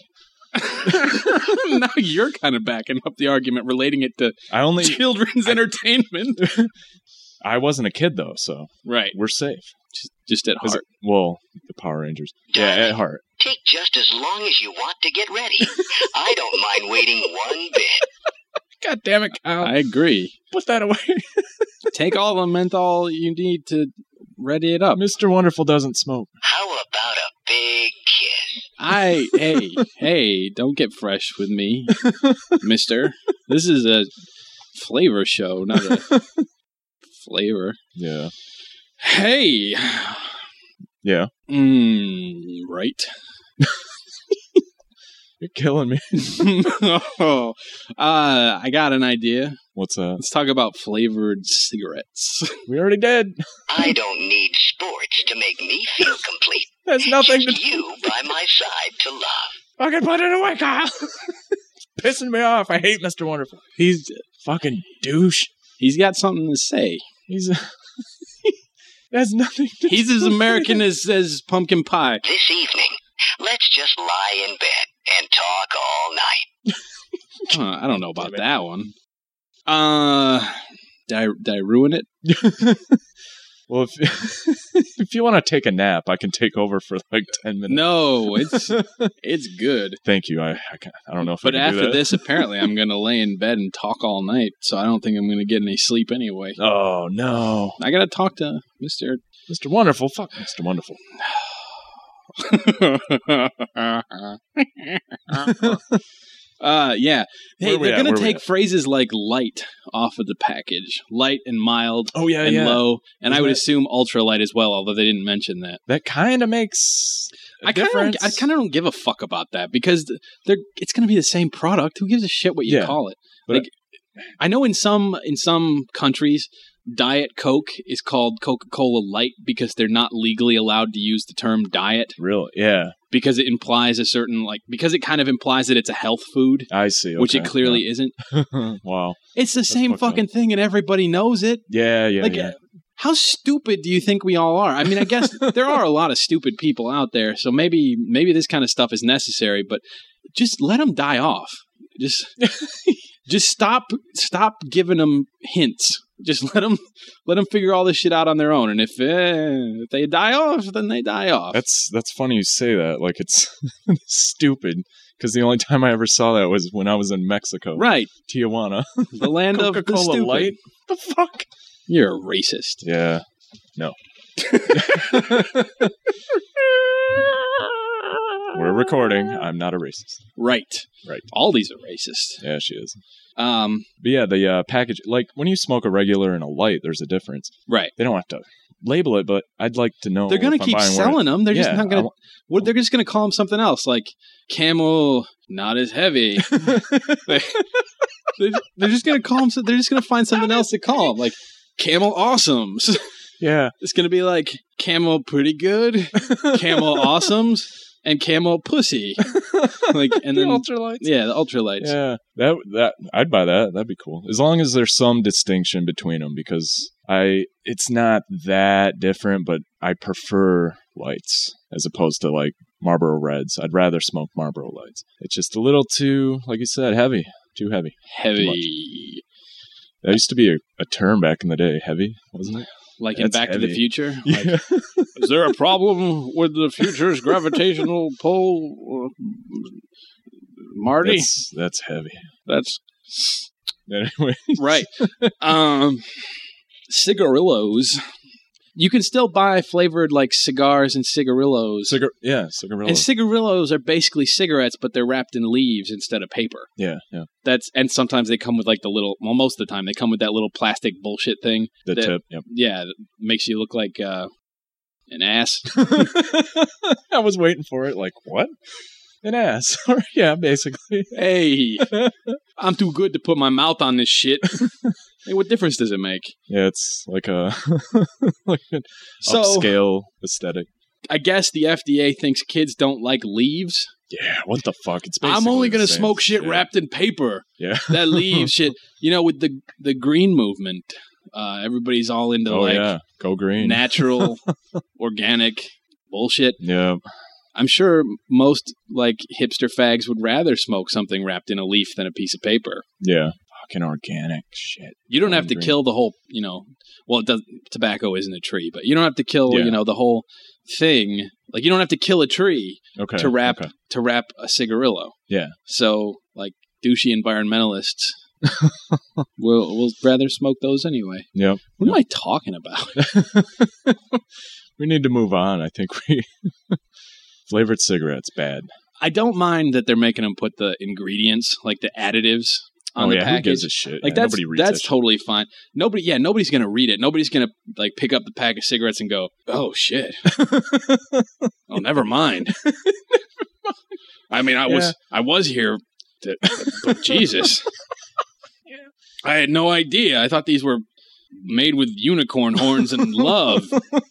Now you're kind of backing up the argument, relating it to I only, children's entertainment. I wasn't a kid though, so Right. we're safe. Just, just at Is heart. it- well, the Power Rangers. Yeah, at heart. Take just as long as you want to get ready. I don't mind waiting one bit. God damn it, Kyle. I agree. Put that away. Take all the menthol you need to ready it up. Mister Wonderful doesn't smoke. How about a big kiss? I hey hey, don't get fresh with me, Mister. This is a flavor show, not a flavor. Yeah. Hey, Yeah. mm, right. You're killing me. oh, uh, I got an idea. What's that? Let's talk about flavored cigarettes. We already did. I don't need sports to make me feel complete. There's nothing to Just you by my side to love. fucking put it away, Kyle. It's pissing me off. I hate Mister Wonderful. He's Fucking douche. he's got something to say. He's There's nothing to He's as American as, as pumpkin pie. This evening, let's just lie in bed and talk all night. Huh, I don't know about that one. Uh, did I, did I ruin it? Well, if if you want to take a nap, I can take over for like ten minutes. No, it's it's good. Thank you. I I, can, I don't know if But I can do after that. this, apparently, I'm going to lay in bed and talk all night. So I don't think I'm going to get any sleep anyway. Oh no, I got to talk to Mister Mister Wonderful. Fuck Mister Wonderful. Uh, yeah. Hey, Where we they're at? going Where to we take at? phrases like light off of the package. Light and mild Oh yeah, and yeah. low. And I Isn't would that- assume ultralight as well, although they didn't mention that. That kind of makes a I kind of difference. I kind of don't give a fuck about that because they're it's going to be the same product. Who gives a shit what you Yeah, call it? but- Like I know in some in some countries Diet Coke is called Coca-Cola Light because they're not legally allowed to use the term diet Really? Yeah, because it implies a certain like because it kind of implies that it's a health food, I see. which it okay, clearly isn't. yeah. Wow. It's the same fucked up. fucking thing and everybody knows it. Yeah, yeah, Like yeah. uh, how stupid do you think we all are? I mean, I guess there are a lot of stupid people out there, so maybe maybe this kind of stuff is necessary, but just let them die off. Just just stop stop giving them hints. Just let them let them figure all this shit out on their own. And if eh, if they die off, then they die off. That's that's funny you say that. Like it's stupid because the only time I ever saw that was when I was in Mexico, right. Tijuana. The land of the Coca-Cola stupid. Light. The fuck? You're a racist. Yeah. No. We're recording. I'm not a racist. Right. Right. All these are racist. Yeah, she is. Um. But yeah, the uh, package, like when you smoke a regular and a light, there's a difference. Right. They don't have to label it, but I'd like to know. They're gonna if I'm keep buying one- selling them. They're Yeah, just not I gonna. wa- What they're just gonna call them something else, like Camel, not as heavy. they, they're, they're just gonna call them. They're just gonna find something else to call them, like Camel Awesomes. Yeah. It's gonna be like Camel Pretty Good, Camel Awesomes, and Camel Pussy. Like and The then ultralights. yeah, the ultralights. Yeah, that that I'd buy that. That'd be cool. As long as there's some distinction between them, because I it's not that different, but I prefer lights as opposed to like Marlboro Reds. I'd rather smoke Marlboro Lights. It's just a little too, like you said, heavy. Too heavy. Heavy, That used to be a, a term back in the day. Heavy, wasn't it? like in That's Back to the heavy. Future. Like, Yeah. is there a problem with the future's gravitational pull, uh, Marty? That's, that's heavy. That's Anyway. right. Um, cigarillos. You can still buy flavored like cigars and cigarillos. Cigar- yeah, cigarillo. and cigarillos are basically cigarettes, but they're wrapped in leaves instead of paper. yeah, yeah. That's and sometimes they come with like the little. Well, most of the time they come with that little plastic bullshit thing. The that, tip. Yep. Yeah, that makes you look like uh, an ass. I was waiting for it. Like what? An ass. Yeah, basically. Hey, I'm too good to put my mouth on this shit. Hey, what difference does it make? Yeah, it's like a like an So- upscale aesthetic. I guess the F D A thinks kids don't like leaves. Yeah, what the fuck? It's I'm basically only the gonna same smoke shit wrapped in paper. Yeah. That leaves shit. You know, with the the green movement, uh, everybody's all into Oh like yeah, go green. natural, organic bullshit. Yeah, I'm sure most like hipster fags would rather smoke something wrapped in a leaf than a piece of paper. yeah. Fucking organic shit. You don't have to Green. kill the whole, you know. Well, it does, tobacco isn't a tree, but you don't have to kill, Yeah. you know, the whole thing. Like you don't have to kill a tree Okay. to wrap Okay. to wrap a cigarillo. Yeah. So, like douchey environmentalists will will rather smoke those anyway. Yep. What am I talking about? We need to move on. I think we flavored cigarettes bad. I don't mind that they're making them put the ingredients, like the additives, on oh the yeah, package. who gives a shit? Like Yeah, that's nobody reads that's that shit. totally fine. Nobody, yeah, nobody's gonna read it. Nobody's gonna like pick up the pack of cigarettes and go, "Oh shit." Oh, never mind. I mean, I Yeah. was I was here, to, but Jesus, I had no idea. I thought these were made with unicorn horns and love.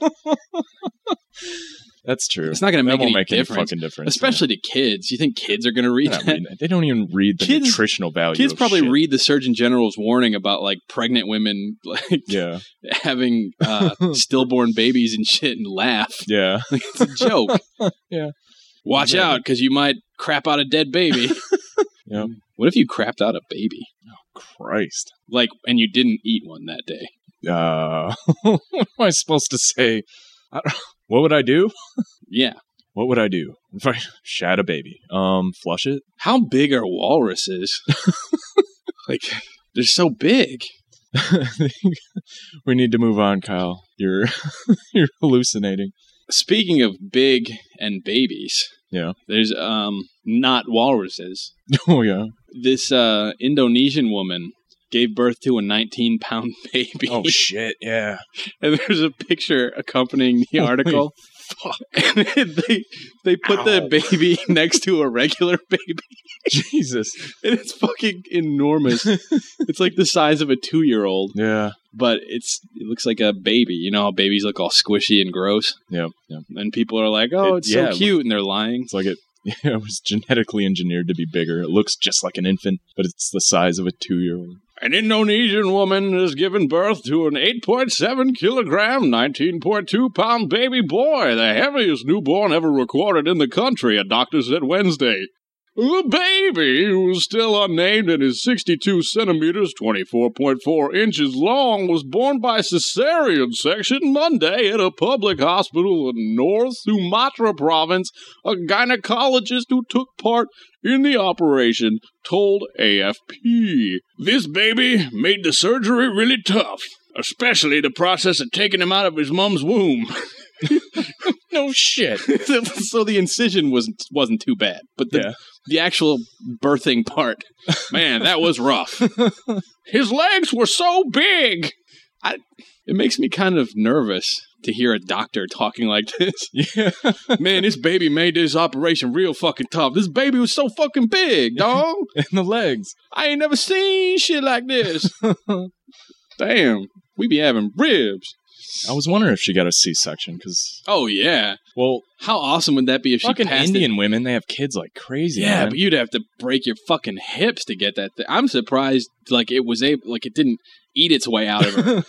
That's true. It's not gonna That make won't any make difference, any fucking difference. especially to kids. You think kids are gonna read yeah. They're not that? reading it. They don't even read the Kids- nutritional value. Kids of probably shit. read the Surgeon General's warning about like pregnant women like Yeah, having uh, stillborn babies and shit and laugh. yeah. Like, it's a joke. Yeah. Watch Exactly. out because you might crap out a dead baby. Yep. What if you crapped out a baby? Christ. Like, and you didn't eat one that day? Uh, what am I supposed to say? I don't, what would I do? Yeah. What would I do if I shat a baby? Um, flush it. How big are walruses? Like, they're so big. We need to move on, Kyle. You're you're hallucinating. Speaking of big and babies, Yeah. There's um not walruses. Oh, yeah. This uh, Indonesian woman gave birth to a nineteen pound baby. Oh, shit, yeah. And there's a picture accompanying the article. Fuck. And they, they put Ow. the baby next to a regular baby. Jesus. And it's fucking enormous. It's like the size of a two-year-old. Yeah. But it's it looks like a baby. You know how babies look all squishy and gross? Yep, yep. And people are like, oh, It- it's yeah, so cute. And they're lying. It's like it, yeah, it was genetically engineered to be bigger. It looks just like an infant, but it's the size of a two-year-old. An Indonesian woman has given birth to an eight point seven kilogram, nineteen point two pound baby boy, the heaviest newborn ever recorded in the country, a doctor said Wednesday. The baby, who is still unnamed and is sixty-two centimeters, twenty-four point four inches long, was born by cesarean section Monday at a public hospital in North Sumatra province. A gynecologist who took part in the operation told A F P. This baby made the surgery really tough, especially the process of taking him out of his mom's womb. No shit. So the incision was, wasn't too bad, but the, Yeah. the actual birthing part, man, that was rough. His legs were so big. I, it makes me kind of nervous to hear a doctor talking like this. Yeah. Man, this baby made this operation real fucking tough. This baby was so fucking big, dog. And the legs. I ain't never seen shit like this. Damn, we be having ribs. I was wondering if she got a C-section, because, Oh, yeah. well, How awesome would that be if she fucking passed Indian it? women, they have kids like crazy, Yeah, man. but you'd have to break your fucking hips to get that thing. I'm surprised, like, it was able, like, it didn't eat its way out of her.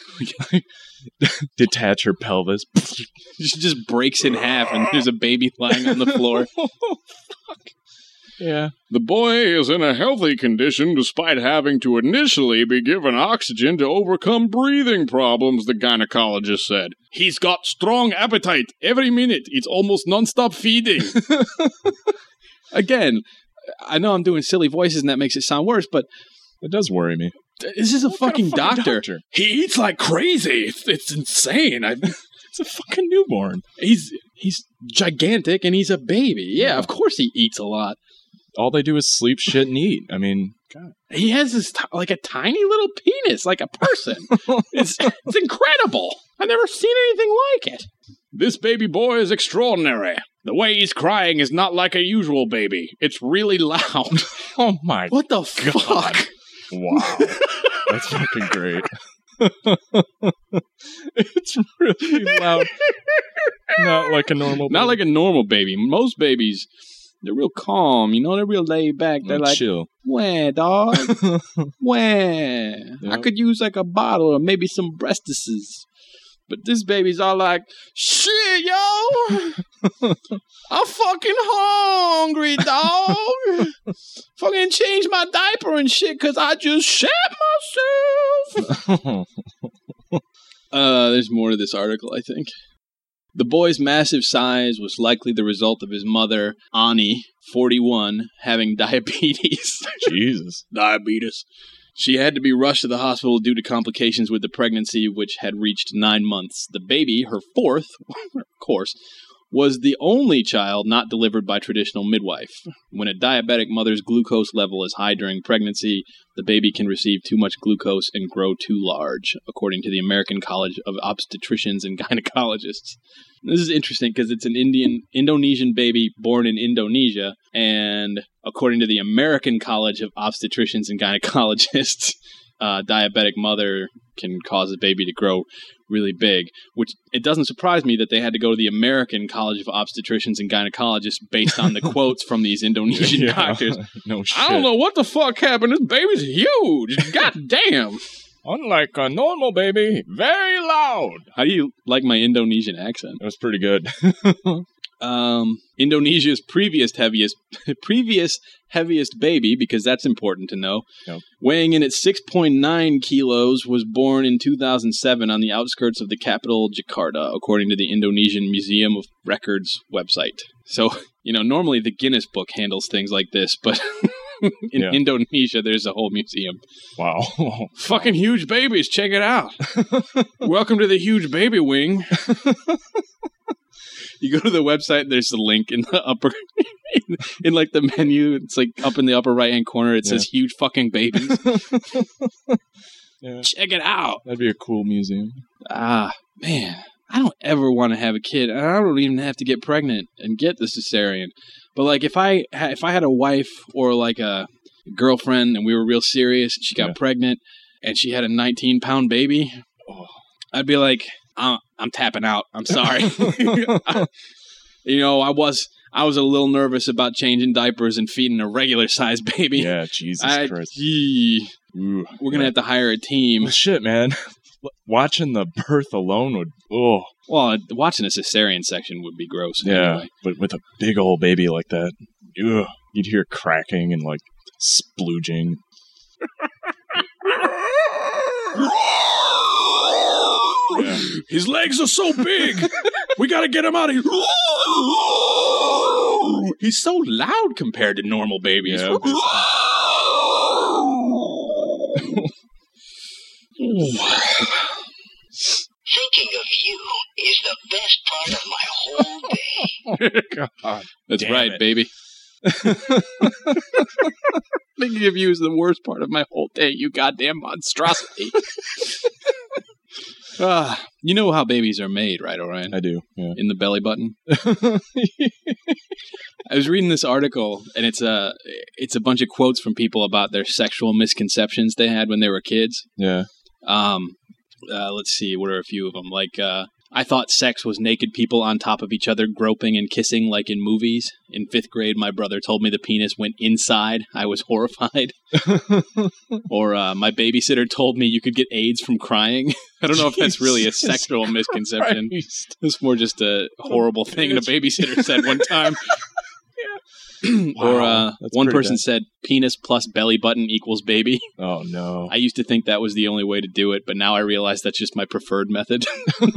Detach her pelvis. She just breaks in half and there's a baby lying on the floor. Yeah. The boy is in a healthy condition despite having to initially be given oxygen to overcome breathing problems, the gynecologist said. He's got strong appetite. Every minute, it's almost nonstop feeding. Again, I know I'm doing silly voices and that makes it sound worse, but It does worry me. this is a What kind fucking, of fucking doctor. doctor? He eats like crazy. It's, it's insane. I, It's a fucking newborn. he's he's gigantic and he's a baby. Yeah, Yeah. of course he eats a lot. All they do is sleep, shit, and eat. I mean, God. He has this t- like a tiny little penis, like a person. it's it's incredible. I've never seen anything like it. This baby boy is extraordinary. The way he's crying is not like a usual baby. It's really loud. Oh my What the God. fuck? Wow. That's fucking great. It's really loud. Not like a normal Not like a normal baby. Most babies, they're real calm. You know, they're real laid back. They're like, chill. where, dog? Where? I Yep. could use like a bottle or maybe some breastises. But this baby's all like, shit, yo! I'm fucking hungry, dog! Fucking change my diaper and shit because I just shat myself! Uh, there's more to this article, I think. The boy's massive size was likely the result of his mother, Ani, forty-one, having diabetes. Jesus. Diabetes. She had to be rushed to the hospital due to complications with the pregnancy, which had reached nine months. The baby, her fourth, of course, was the only child not delivered by traditional midwife. When a diabetic mother's glucose level is high during pregnancy, the baby can receive too much glucose and grow too large, according to the American College of Obstetricians and Gynecologists. This is interesting because it's an Indian Indonesian baby born in Indonesia, and according to the American College of Obstetricians and Gynecologists, uh, diabetic mother can cause a baby to grow really big, which it doesn't surprise me that they had to go to the American College of Obstetricians and Gynecologists based on the quotes from these Indonesian Yeah. doctors. No shit. I don't know what the fuck happened. This baby's huge. God damn. Unlike a normal baby, very loud. How do you like my Indonesian accent? It was pretty good. Um, Indonesia's previous heaviest previous heaviest baby, because that's important to know, Yep. weighing in at six point nine kilos, was born in two thousand seven on the outskirts of the capital, Jakarta, according to the Indonesian Museum of Records website. So, you know, normally the Guinness Book handles things like this, but in Yeah. Indonesia, there's a whole museum. Wow. Fucking huge babies, check it out. Welcome to the huge baby wing. You go to the website, there's a link in the upper, in, in like the menu. It's like up in the upper right hand corner. It says Yeah. huge fucking babies. Yeah. Check it out. That'd be a cool museum. Ah, man. I don't ever want to have a kid. And I don't even have to get pregnant and get the cesarean. But like if I ha- if I had a wife or like a girlfriend and we were real serious, she got Yeah. pregnant and she had a nineteen pound baby, Oh. I'd be like, I'm, I'm tapping out. I'm sorry. You know, I was I was a little nervous about changing diapers and feeding a regular sized baby. Yeah, Jesus I, Christ. gee, Ooh, we're gonna yeah. have to hire a team. Well, shit, man. Watching the birth alone would. Oh, Well, watching a cesarean section would be gross. yeah. Anyway. But with a big old baby like that, ugh, you'd hear cracking and like splooging. Yeah. His legs are so big. We gotta get him out of here. He's so loud compared to normal babies. Yeah. Thinking of you is the best part of my whole day. God. That's Damn right, it. baby. Thinking of you is the worst part of my whole day, you goddamn monstrosity. Ah, you know how babies are made, right, Orion? I do. Yeah. In the belly button. I was reading this article, and it's a it's a bunch of quotes from people about their sexual misconceptions they had when they were kids. Yeah. Um, uh, let's see, what are a few of them? Like, uh, I thought sex was naked people on top of each other groping and kissing like in movies. In fifth grade, my brother told me the penis went inside. I was horrified. Or uh, my babysitter told me you could get AIDS from crying. I don't know if that's really a Jesus sexual misconception. Christ. It's more just a horrible thing the babysitter said one time. Or Wow, uh, that's one pretty person bad. said penis plus belly button equals baby. Oh no. I used to think that was the only way to do it, but now I realize that's just my preferred method.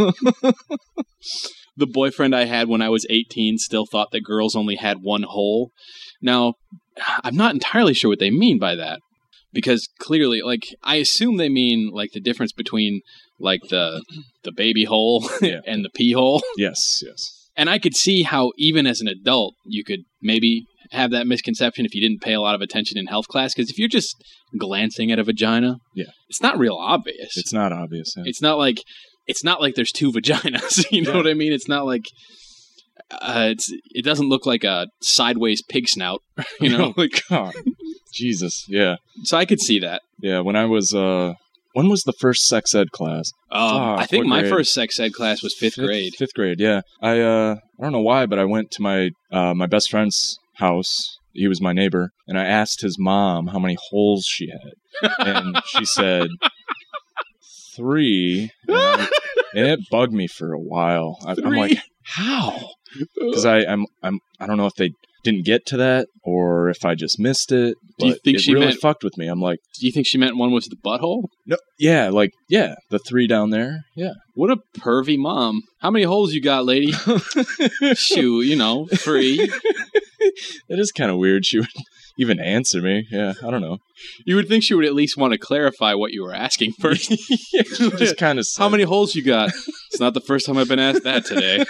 The boyfriend I had when I was eighteen still thought that girls only had one hole. Now, I'm not entirely sure what they mean by that. Because clearly, like, I assume they mean, like, the difference between, like, the the baby hole Yeah. and the pee hole. Yes. Yes. And I could see how, even as an adult, you could maybe have that misconception if you didn't pay a lot of attention in health class. Because if you're just glancing at a vagina, Yeah. it's not real obvious. It's not obvious. Yeah. It's not like it's not like there's two vaginas. You know Yeah. what I mean? It's not like uh, it's it doesn't look like a sideways pig snout. You know, Oh, God. Jesus. Yeah. so I could see that. Yeah. When I was uh, when was the first sex ed class? Um, Fuck, I think what my grade? first sex ed class was fifth grade. Fifth grade. Yeah. I uh, I don't know why, but I went to my uh my best friend's house. He was my neighbor, and I asked his mom how many holes she had, and she said three. And, I- and it bugged me for a while. I, I'm like, Three? how? Because I I'm I'm I don't know if they didn't get to that or if I just missed it. Do you but think it she really meant- fucked with me? I'm like, Do you think she meant one was the butthole? no, yeah, like yeah, the three down there, yeah. What a pervy mom. How many holes you got, lady? Shoot, you know, free. It is kind of weird. She would even answer me. Yeah, I don't know. You would think she would at least want to clarify what you were asking first. Yeah, she just kind of How many holes you got? It's not the first time I've been asked that today.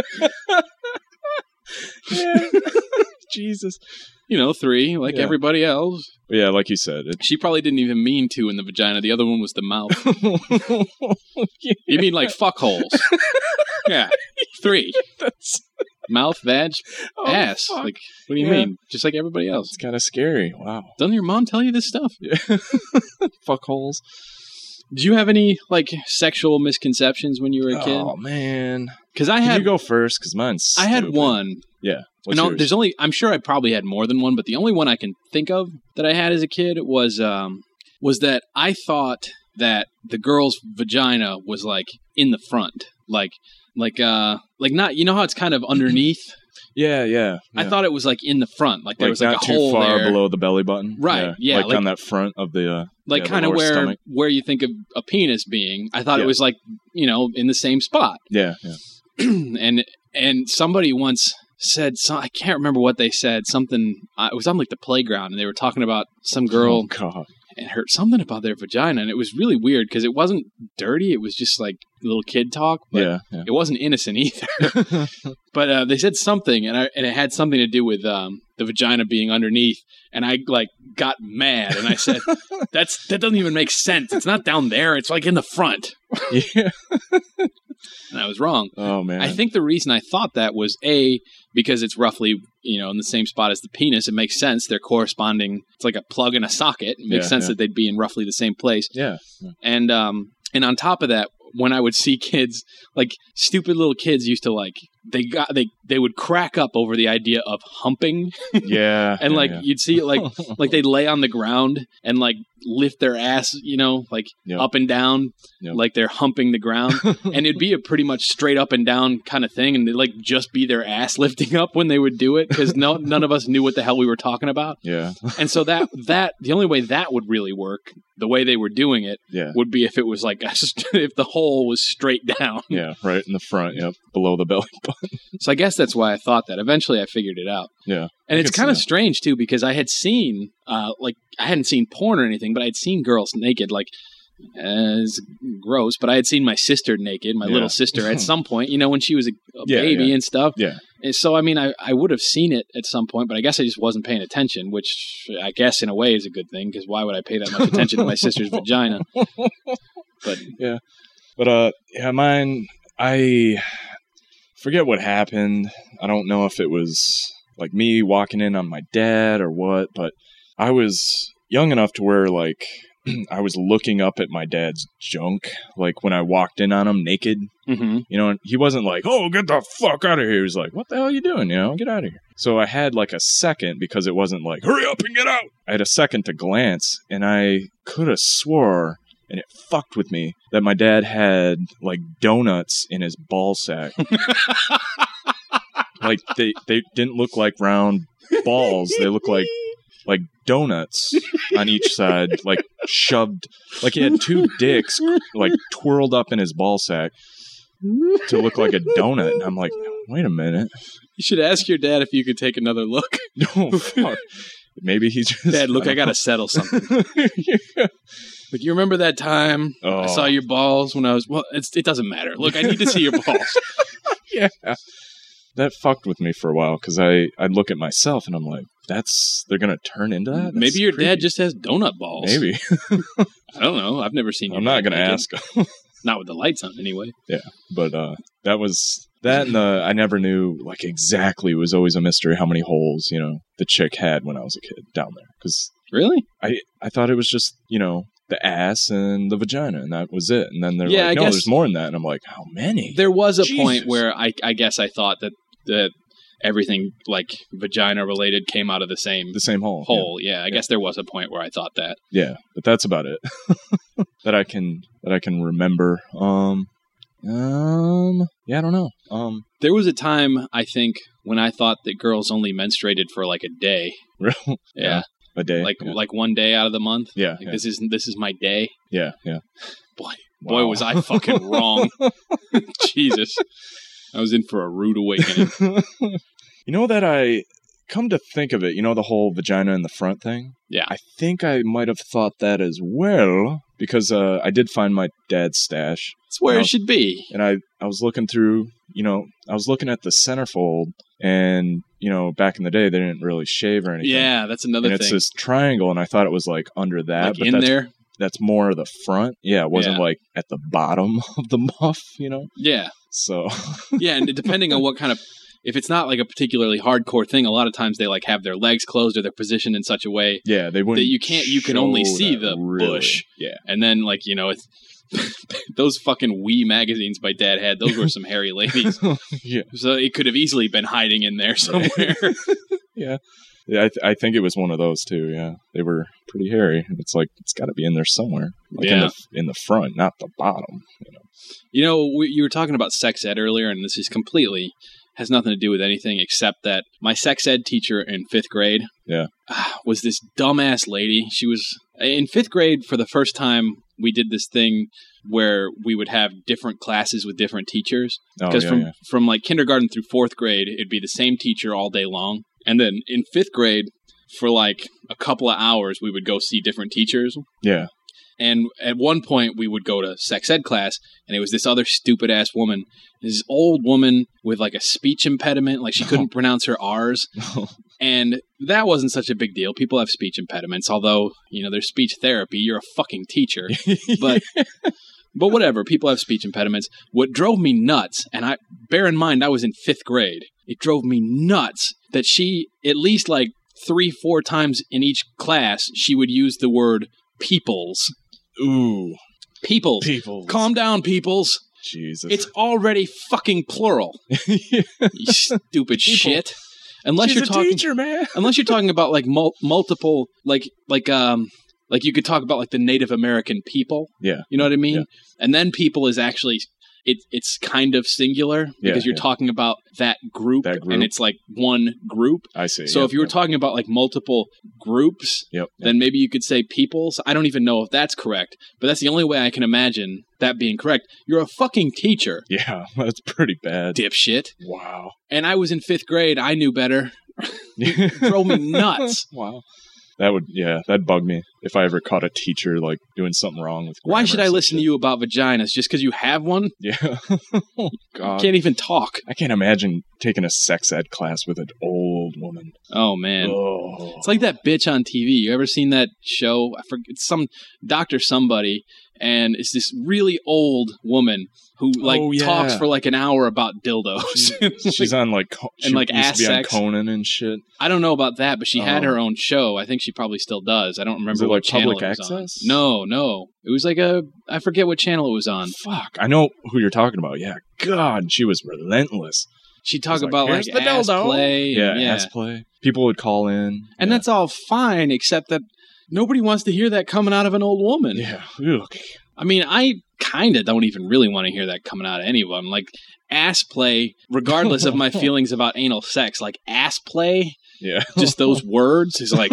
Yeah. Jesus. You know, three, like Yeah. everybody else. Yeah, like you said. It, She probably didn't even mean two in the vagina. The other one was the mouth. Yeah, You mean like fuck holes? Yeah, three. that's Mouth, vag, oh, ass. fuck. Like, what do you Yeah. mean? Just like everybody else. It's kind of scary. Wow. Doesn't your mom tell you this stuff? Yeah. Fuck holes. Did you have any like sexual misconceptions when you were a kid? Oh man. Because I Can had, you go first? Because mine's. I had stupid. one. Yeah. What's No, yours? there's only. I'm sure I probably had more than one, but the only one I can think of that I had as a kid was um was that I thought that the girl's vagina was like in the front, like like uh like not. You know how it's kind of underneath. Yeah, yeah. I yeah. thought it was like in the front, like there like was like not a too hole far there, below the belly button. Right, yeah, like, like- on that front of the. Uh, like yeah, the kind of lower where stomach. where you think of a penis being. I thought it Yeah. was like you know in the same spot. Yeah, yeah. and and somebody once said some, I can't remember what they said, something uh, it was on like the playground, and they were talking about some girl Oh, God. and heard something about their vagina, and it was really weird because it wasn't dirty. It was just like little kid talk, but Yeah, yeah. it wasn't innocent either. But uh, they said something, and I and it had something to do with um, the vagina being underneath, and I like got mad, and I said, "That's that doesn't even make sense. It's not down there. It's like in the front." Yeah. And I was wrong. Oh man. I think the reason I thought that was A, because it's roughly, you know, in the same spot as the penis. It makes sense. They're corresponding. It's like a plug in a socket. It makes Yeah, sense yeah. that they'd be in roughly the same place. Yeah. yeah. And um and on top of that, when I would see kids, like stupid little kids used to like they got they they would crack up over the idea of humping. Yeah. And yeah, like yeah. you'd see it like like they'd lay on the ground and like lift their ass, you know, like Yep. up and down, Yep. like they're humping the ground. And it'd be a pretty much straight up and down kind of thing, and it'd like just be their ass lifting up when they would do it, because no none of us knew what the hell we were talking about. Yeah. And so that that the only way that would really work, the way they were doing it, Yeah. would be if it was like a, if the hole was straight down. Yeah. Right in the front. Yep. Below the belly button. So I guess that's why I thought that. Eventually, I figured it out. Yeah. And I it's could see kind of that. strange too, because I had seen, uh, like, I hadn't seen porn or anything, but I'd seen girls naked. Like, uh, it's gross, but I had seen my sister naked, my Yeah. little sister, at some point. You know, when she was a, a Yeah, baby yeah. and stuff. Yeah. And so, I mean, I, I would have seen it at some point, but I guess I just wasn't paying attention, which I guess in a way is a good thing, because why would I pay that much attention to my sister's vagina? But Yeah. But uh yeah, mine I forget what happened. I don't know if it was like me walking in on my dad or what, but I was young enough to where like I was looking up at my dad's junk, like when I walked in on him naked, mhm. you know, and he wasn't like, "Oh, get the fuck out of here." He was like, "What the hell are you doing? You know, get out of here." So I had like a second, because it wasn't like, "Hurry up and get out." I had a second to glance, and I could have swore, and it fucked with me, that my dad had like donuts in his ball sack. Like they, they didn't look like round balls. They looked like like donuts on each side, like shoved, like he had two dicks like twirled up in his ball sack to look like a donut. And I'm like, wait a minute. You should ask your dad if you could take another look. No, fuck. Maybe he just... Dad, look, I got to settle something. Yeah. Like, you remember that time Oh. I saw your balls when I was... Well, it's, it doesn't matter. Look, I need to see your balls. Yeah. That fucked with me for a while, because I, I'd look at myself and I'm like, that's... They're going to turn into that? That's Maybe your creepy. dad just has donut balls. Maybe. I don't know. I've never seen your I'm not dad going to naked. ask. Not with the lights on, anyway. Yeah, but uh, that was that, and the I never knew like exactly. It was always a mystery how many holes, you know, the chick had when I was a kid down there, because Really? I I thought it was just, you know, the ass and the vagina, and that was it. And then they're Yeah, like, I no, guess- there's more than that, and I'm like, how many? There was a Jesus. point where I, I guess I thought that that everything like vagina related came out of the same The same hole. hole. Yeah, I Yeah. guess there was a point where I thought that. Yeah, yeah, but that's about it that I can that I can remember. Um, um, yeah, I don't know. Um, There was a time, I think, when I thought that girls only menstruated for like a day. real, Yeah, a day, like yeah. like one day out of the month. yeah, Like yeah, this is this is my day. yeah, yeah. Boy, boy, Wow. was I fucking wrong. Jesus, I was in for a rude awakening. You know that I come to think of it, you know the whole vagina in the front thing? Yeah. I think I might have thought that as well, because uh, I did find my dad's stash, It's where No. it should be. and I, I was looking through, you know, I was looking at the centerfold, and, you know, back in the day, they didn't really shave or anything. Yeah, that's another And it's thing. this triangle, and I thought it was like under that, Like but in that's, there. that's more of the front. Yeah, it wasn't Yeah. like at the bottom of the muff, you know? Yeah. So, Yeah, and depending on what kind of, if it's not like a particularly hardcore thing, a lot of times they like have their legs closed or they're positioned in such a way yeah, they wouldn't that you can't, you can only show see that, the really. bush. Yeah. And then like, you know, it's those fucking wee magazines my dad had, those were some hairy ladies. Yeah. So it could have easily been hiding in there somewhere. Yeah. Yeah, I, th- I think it was one of those too. Yeah, they were pretty hairy. It's like it's got to be in there somewhere, like in Yeah. the in the front, not the bottom. You know. You know, we, you were talking about sex ed earlier, and this is completely has nothing to do with anything except that my sex ed teacher in fifth grade Yeah. was this dumbass lady. She was in fifth grade for the first time. We did this thing where we would have different classes with different teachers. Oh, Because yeah, from, yeah. from like kindergarten through fourth grade, it'd be the same teacher all day long. And then in fifth grade, for like a couple of hours, we would go see different teachers. Yeah. And at one point, we would go to sex ed class, and it was this other stupid-ass woman, this old woman with, like, a speech impediment, like she couldn't oh. pronounce her R's, oh. and that wasn't such a big deal. People have speech impediments, although, you know, there's speech therapy. You're a fucking teacher. But but whatever, people have speech impediments. What drove me nuts, and I bear in mind, I was in fifth grade, it drove me nuts that she, at least, like, three, four times in each class, she would use the word peoples. Ooh. Peoples. Peoples. Calm down, peoples. Jesus. It's already fucking plural. You stupid People. shit. Unless She's you're a talking teacher, man. Unless you're talking about like mul- multiple like like um like you could talk about like the Native American people. Yeah. You know what I mean? Yeah. And then people is actually it it's kind of singular because yeah, you're yeah. talking about that group, that group, and it's like one group. I see. So yep, if you were yep. talking about like multiple groups, yep, yep. then maybe you could say peoples. I don't even know if that's correct, but that's the only way I can imagine that being correct. You're a fucking teacher. Yeah, that's pretty bad. Dipshit. Wow. And I was in fifth grade. I knew better. It drove me nuts. Wow. That would, yeah, that'd bug me if I ever caught a teacher, like, doing something wrong with grammar. Why should I listen shit. to you about vaginas? Just because you have one? Yeah. Oh, God. You can't even talk. I can't imagine taking a sex ed class with an old woman. Oh, man. Oh. It's like that bitch on T V. You ever seen that show? I forget, it's some Doctor Somebody, and it's this really old woman who, like, oh, yeah. talks for, like, an hour about dildos. She's, she's on, like, she and, like, used ass to be on sex. Conan and shit. I don't know about that, but she oh. had her own show. I think she probably still does. I don't remember Is it, what like, channel public it was access? on. No, no. It was like a, I forget what channel it was on. Fuck. I know who you're talking about. Yeah. God, she was relentless. She'd talk like, about, like, the ass dildo. play. Yeah, and, yeah, ass play. People would call in. And yeah. that's all fine, except that nobody wants to hear that coming out of an old woman. Yeah. Ugh. I mean, I kind of don't even really want to hear that coming out of anyone. Like, ass play, regardless of my feelings about anal sex, like, ass play, yeah, just those words is like,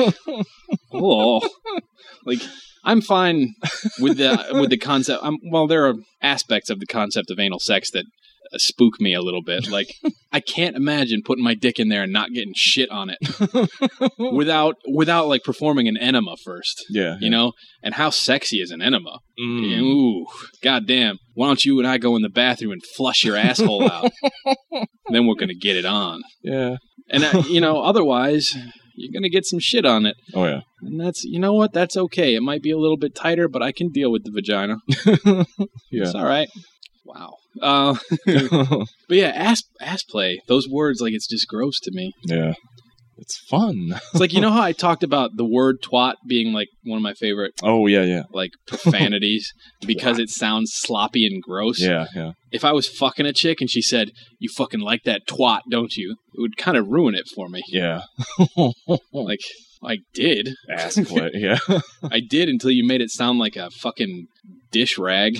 oh. Like, I'm fine with the with the concept. I'm, well, there are aspects of the concept of anal sex that uh, spook me a little bit. Like, I can't imagine putting my dick in there and not getting shit on it without without like performing an enema first. Yeah, you yeah. know. And how sexy is an enema? Mm. Ooh, goddamn! Why don't you and I go in the bathroom and flush your asshole out? Then we're gonna get it on. Yeah. And uh, you know, otherwise, you're gonna get some shit on it. Oh yeah. And that's, you know what? That's okay. It might be a little bit tighter, but I can deal with the vagina. Yeah. It's all right. Wow. Uh, but yeah, ass ass play. Those words, like, it's just gross to me. Yeah. It's fun. It's like, you know how I talked about the word twat being like one of my favorite. Oh yeah, yeah. Like profanities because it sounds sloppy and gross. Yeah, yeah. If I was fucking a chick and she said, "You fucking like that twat, don't you?" It would kind of ruin it for me. Yeah. Like, I did. Ass play. Yeah. I did until you made it sound like a fucking dish rag.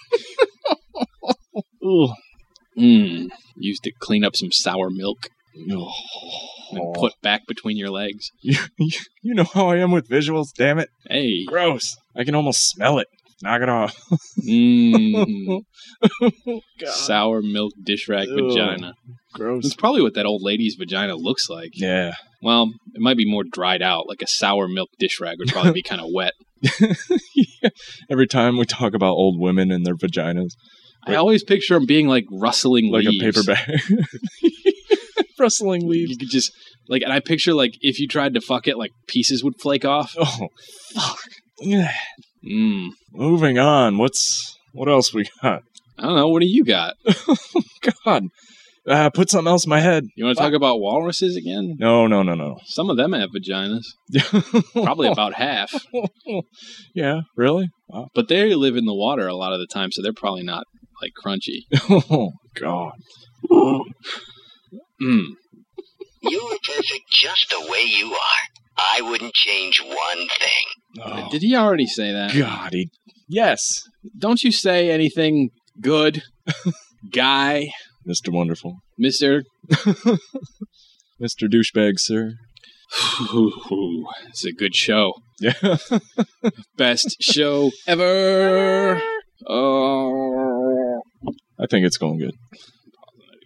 Ooh. Mm. Used to clean up some sour milk. Oh. And put back between your legs. You, you know how I am with visuals, damn it. Hey. Gross. I can almost smell it. Knock it off. Mm. Sour milk dish rag Ew. Vagina. Gross. That's probably what that old lady's vagina looks like. Yeah. Well, it might be more dried out. Like a sour milk dish rag would probably be kind of wet. Yeah. Every time we talk about old women and their vaginas, I always picture them being like rustling like leaves. a paper bag. Rustling leaves. You could just, like, and I picture, like, if you tried to fuck it, like, pieces would flake off. Oh, fuck. Yeah. Mm. Moving on. What's, what else we got? I don't know. What do you got? God. Uh, put something else in my head. You want to talk about walruses again? No, no, no, no. Some of them have vaginas. Probably about half. Yeah, really? Wow. But they live in the water a lot of the time, so they're probably not, like, crunchy. Oh, God. Mm. You're perfect just the way you are. I wouldn't change one thing. Oh, Did he already say that? God, he... Yes. Don't you say anything good, guy? Mister Wonderful. Mister Mister Douchebag, sir. It's a good show. Yeah. Best show ever. Oh. I think it's going good.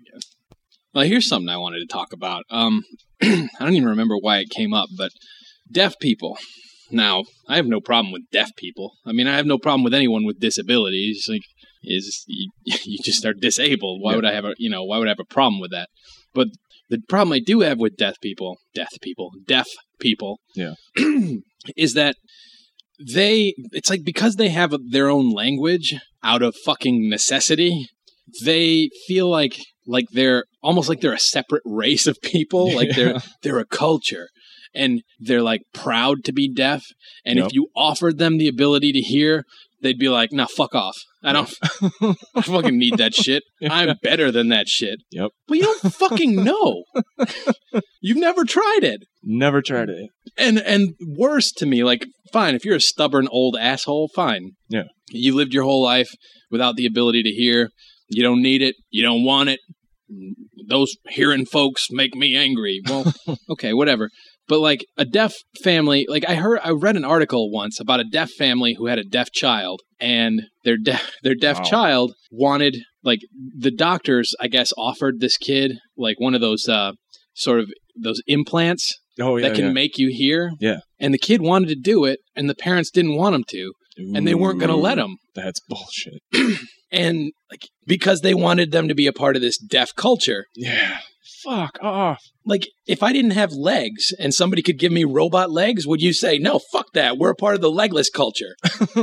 Well, here's something I wanted to talk about. Um, I don't even remember why it came up, but deaf people. Now, I have no problem with deaf people. I mean, I have no problem with anyone with disabilities. Like, is you, you just are disabled. Why yeah. would I have a, you know, why would I have a problem with that? But the problem I do have with deaf people, deaf people, deaf people, yeah, is that they, it's like because they have their own language out of fucking necessity, they feel like like they're almost like they're a separate race of people. Yeah. Like they're they're a culture. And they're like proud to be deaf. And yep. if you offered them the ability to hear, they'd be like, nah, fuck off. I don't I fucking need that shit. I'm better than that shit. Yep. But you don't fucking know. You've never tried it. Never tried it. And and worse to me, like, fine, if you're a stubborn old asshole, fine. Yeah. You lived your whole life without the ability to hear. You don't need it. You don't want it. Those hearing folks make me angry. Well, okay, whatever. But like a deaf family, like I heard, I read an article once about a deaf family who had a deaf child, and their deaf their deaf wow. child wanted, like, the doctors, I guess, offered this kid like one of those uh, sort of those implants oh, yeah, that can yeah. make you hear. Yeah. And the kid wanted to do it, and the parents didn't want him to, Ooh, and they weren't going to let him. That's bullshit. And like because they wanted them to be a part of this deaf culture. Yeah. Fuck off. Like, if I didn't have legs and somebody could give me robot legs, would you say, no, fuck that, we're a part of the legless culture?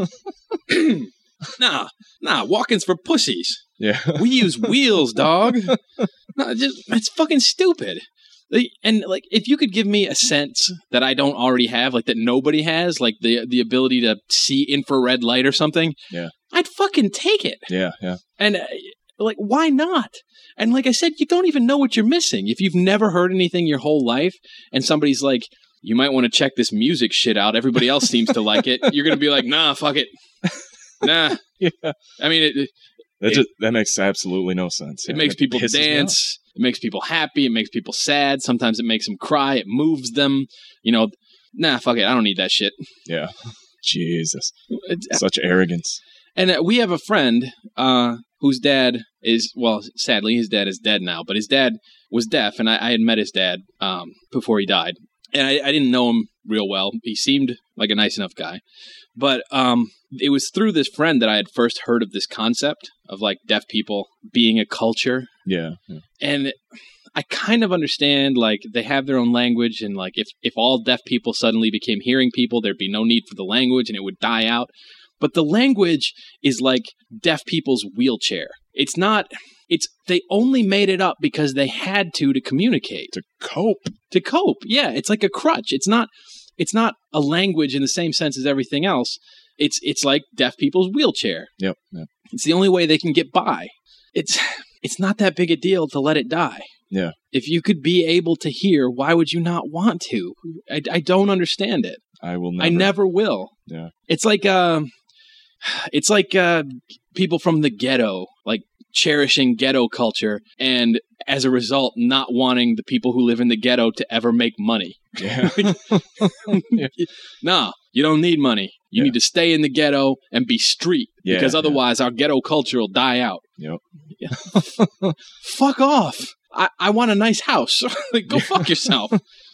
nah, nah, walking's for pussies. Yeah. We use wheels, dog. No, just, it's fucking stupid. And, like, if you could give me a sense that I don't already have, like, that nobody has, like, the the ability to see infrared light or something, yeah, I'd fucking take it. Yeah, yeah. And, uh, like, why not? And like I said, you don't even know what you're missing. If you've never heard anything your whole life and somebody's like, you might want to check this music shit out. Everybody else seems to like it. You're going to be like, nah, fuck it. Nah. Yeah. I mean, it, that, it, just, that makes absolutely no sense. It yeah. makes it people dance. It makes people happy. It makes people sad. Sometimes it makes them cry. It moves them. You know, nah, fuck it. I don't need that shit. Yeah. Jesus. It's, Such arrogance. And uh, we have a friend uh, whose dad is, well, sadly, his dad is dead now, but his dad was deaf, and I, I had met his dad um, before he died. And I, I didn't know him real well. He seemed like a nice enough guy. But um, it was through this friend that I had first heard of this concept of, like, deaf people being a culture. Yeah. yeah. And I kind of understand, like, they have their own language, and, like, if, if all deaf people suddenly became hearing people, there'd be no need for the language, and it would die out. But the language is like deaf people's wheelchair. It's not, it's, they only made it up because they had to to communicate. To cope. To cope, yeah. It's like a crutch. It's not, it's not a language in the same sense as everything else. It's, it's like deaf people's wheelchair. Yep, yep. It's the only way they can get by. It's, it's not that big a deal to let it die. Yeah. If you could be able to hear, why would you not want to? I, I don't understand it. I will never. I never will. Yeah. It's like, uh, It's like uh, people from the ghetto, like cherishing ghetto culture, and as a result, not wanting the people who live in the ghetto to ever make money. Yeah. yeah. No, you don't need money. You yeah. need to stay in the ghetto and be street, yeah, because otherwise yeah. our ghetto culture will die out. Yep. Yeah. Fuck off. I, I want a nice house. Like, go fuck yourself.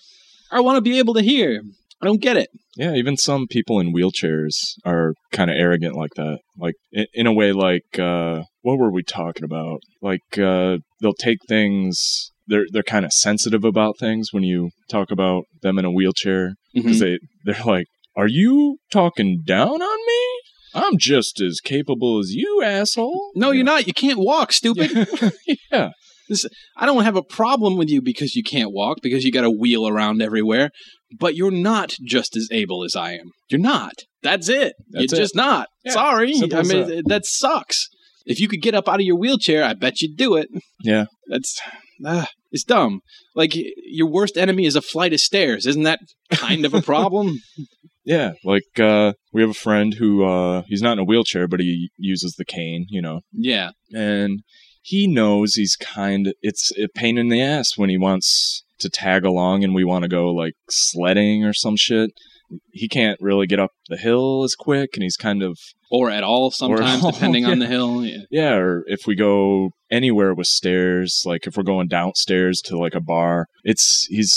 I want to be able to hear. I don't get it. Yeah, even some people in wheelchairs are kind of arrogant like that. Like, in, in a way, like, uh, what were we talking about? Like, uh, they'll take things, they're they're kind of sensitive about things when you talk about them in a wheelchair. Because mm-hmm. they, they're like, are you talking down on me? I'm just as capable as you, asshole. No, yeah. you're not. You can't walk, stupid. Yeah. yeah. This, I don't have a problem with you because you can't walk, because you got to wheel around everywhere. But you're not just as able as I am. You're not. That's it. That's you're it. just not. Yeah. Sorry. Simple I mean, that. that sucks. If you could get up out of your wheelchair, I bet you'd do it. Yeah. That's, uh, it's dumb. Like, your worst enemy is a flight of stairs. Isn't that kind of a problem? Yeah. Like, uh, we have a friend who, uh, he's not in a wheelchair, but he uses the cane, you know. Yeah. And he knows he's kind of, it's a pain in the ass when he wants to tag along and we want to go like sledding or some shit. He can't really get up the hill as quick, and he's kind of... Or at all sometimes, at all, depending yeah. on the hill. Yeah. yeah, or if we go anywhere with stairs, like if we're going downstairs to like a bar, it's he's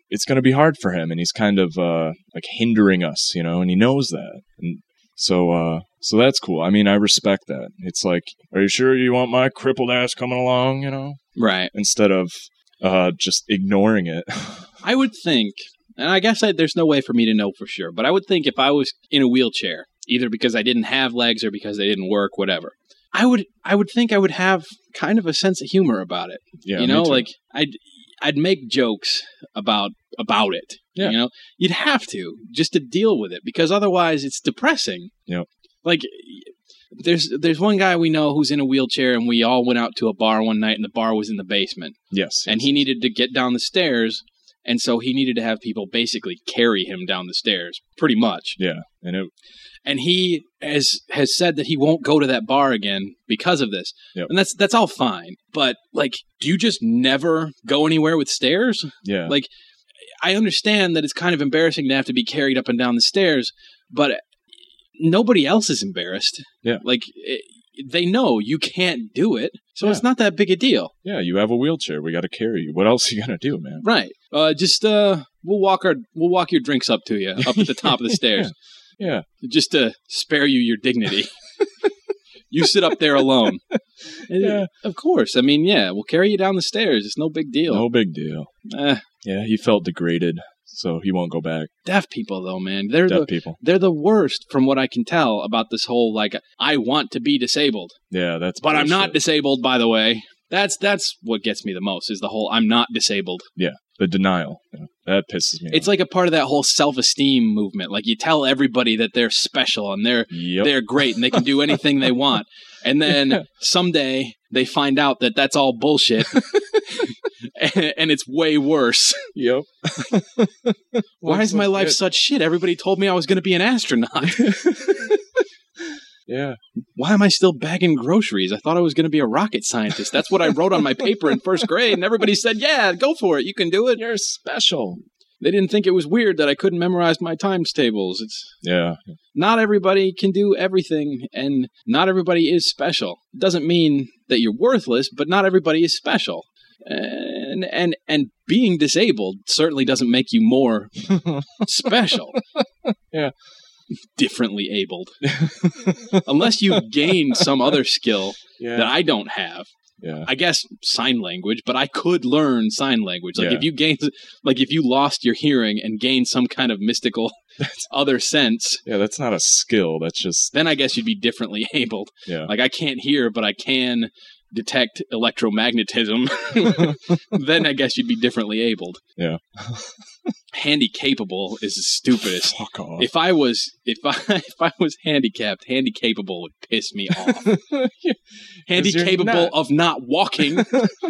it's going to be hard for him, and he's kind of uh, like hindering us, you know, and he knows that. And so, uh, so that's cool. I mean, I respect that. It's like, are you sure you want my crippled ass coming along, you know? Right. Instead of uh, just ignoring it. I would think, and I guess I, there's no way for me to know for sure, but I would think if I was in a wheelchair, either because I didn't have legs or because they didn't work, whatever, I would I would think I would have kind of a sense of humor about it. Yeah, you me know, too. like I'd I'd make jokes about about it. Yeah. You know, you'd have to just to deal with it because otherwise it's depressing. Yep. Like there's there's one guy we know who's in a wheelchair, and we all went out to a bar one night, and the bar was in the basement. Yes. And yes. he needed to get down the stairs, and so he needed to have people basically carry him down the stairs, pretty much. Yeah, and it. And he has has said that he won't go to that bar again because of this. Yep. And that's that's all fine. But like, do you just never go anywhere with stairs? Yeah. Like, I understand that it's kind of embarrassing to have to be carried up and down the stairs, but nobody else is embarrassed. Yeah. Like, it, they know you can't do it, so Yeah. it's not that big a deal. Yeah, you have a wheelchair. We got to carry you. What else are you gonna do, man? Right. Uh, just uh, we'll walk our we'll walk your drinks up to you up at the top of the stairs. Yeah. Just to spare you your dignity. You sit up there alone. And Yeah. Of course. I mean, yeah, we'll carry you down the stairs. It's no big deal. No big deal. Eh, Yeah, he felt degraded, so he won't go back. deaf people, though, man. They're Deaf the people. they're the worst from what I can tell about this whole, like, I want to be disabled. Yeah, that's. But I'm not bullshit. disabled, by the way. That's that's what gets me the most, is the whole I'm not disabled. Yeah, the denial. Yeah, that pisses me It's off. like a part of that whole self-esteem movement. Like, you tell everybody that they're special and they're Yep. they're great and they can do anything they want. And then someday they find out that that's all bullshit. and, and it's way worse. Yep. Why is my life such shit? Everybody told me I was going to be an astronaut. Yeah. Why am I still bagging groceries? I thought I was going to be a rocket scientist. That's what I wrote on my paper in first grade. And everybody said, yeah, go for it. You can do it. You're special. They didn't think it was weird that I couldn't memorize my times tables. It's Yeah. not everybody can do everything, and not everybody is special. It doesn't mean that you're worthless, but not everybody is special. And and and being disabled certainly doesn't make you more special. Yeah. Differently abled. Unless you gain some other skill Yeah. that I don't have. yeah. I guess sign language, but I could learn sign language. Like Yeah. if you gain, like if you lost your hearing and gained some kind of mystical other sense, Yeah, that's not a skill. That's just. then I guess you'd be differently abled. Yeah. Like I can't hear, but I can detect electromagnetism. Then I guess you'd be differently abled. Yeah. Handy capable is the stupidest. Fuck off. If I was if I if I was handicapped, handy capable would piss me off. Yeah. Handy you're capable not. of not walking.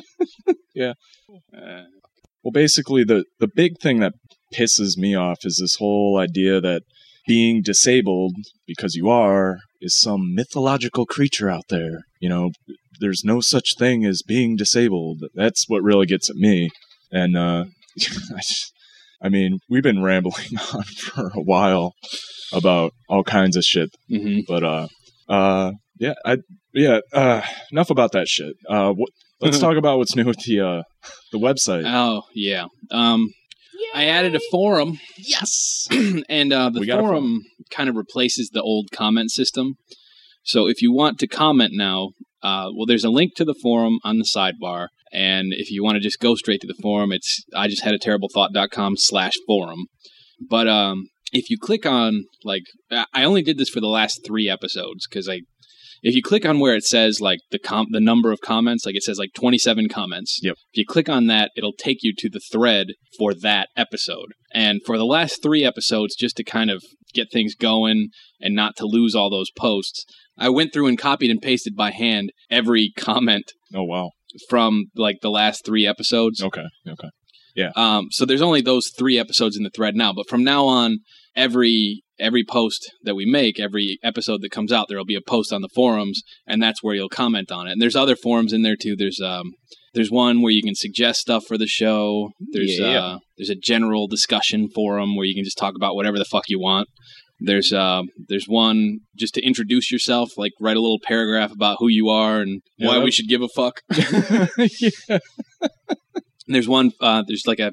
Yeah. Uh, Well, basically, the, the big thing that pisses me off is this whole idea that being disabled, because you are, is some mythological creature out there. You know, there's no such thing as being disabled. That's what really gets at me. And, uh, I, just, I mean, we've been rambling on for a while about all kinds of shit. mhm. But, uh, uh, yeah, I, yeah, uh, enough about that shit. Uh, wh- let's talk about what's new with the, uh, the website. Oh yeah. Um, I added a forum. Yes. And uh, the We got a forum kind of replaces the old comment system. So if you want to comment now, uh, well, there's a link to the forum on the sidebar. And if you want to just go straight to the forum, it's I just had a terrible thought dot com slash forum. But um, if you click on, like, I I only did this for the last three episodes because I, if you click on where it says like the com- the number of comments, like it says like twenty-seven comments. Yep. If you click on that, it'll take you to the thread for that episode. And for the last three episodes, just to kind of get things going and not to lose all those posts, I went through and copied and pasted by hand every comment Oh, wow. from like the last three episodes. Okay. Okay. Um, so there's only those three episodes in the thread now, but from now on, every every post that we make, every episode that comes out, there'll be a post on the forums, and that's where you'll comment on it. And there's other forums in there too. There's um there's one where you can suggest stuff for the show. There's Yeah. uh there's a general discussion forum where you can just talk about whatever the fuck you want. There's uh there's one just to introduce yourself, like write a little paragraph about who you are and Yeah, why we that's- should give a fuck. Yeah. And there's one, uh, there's like a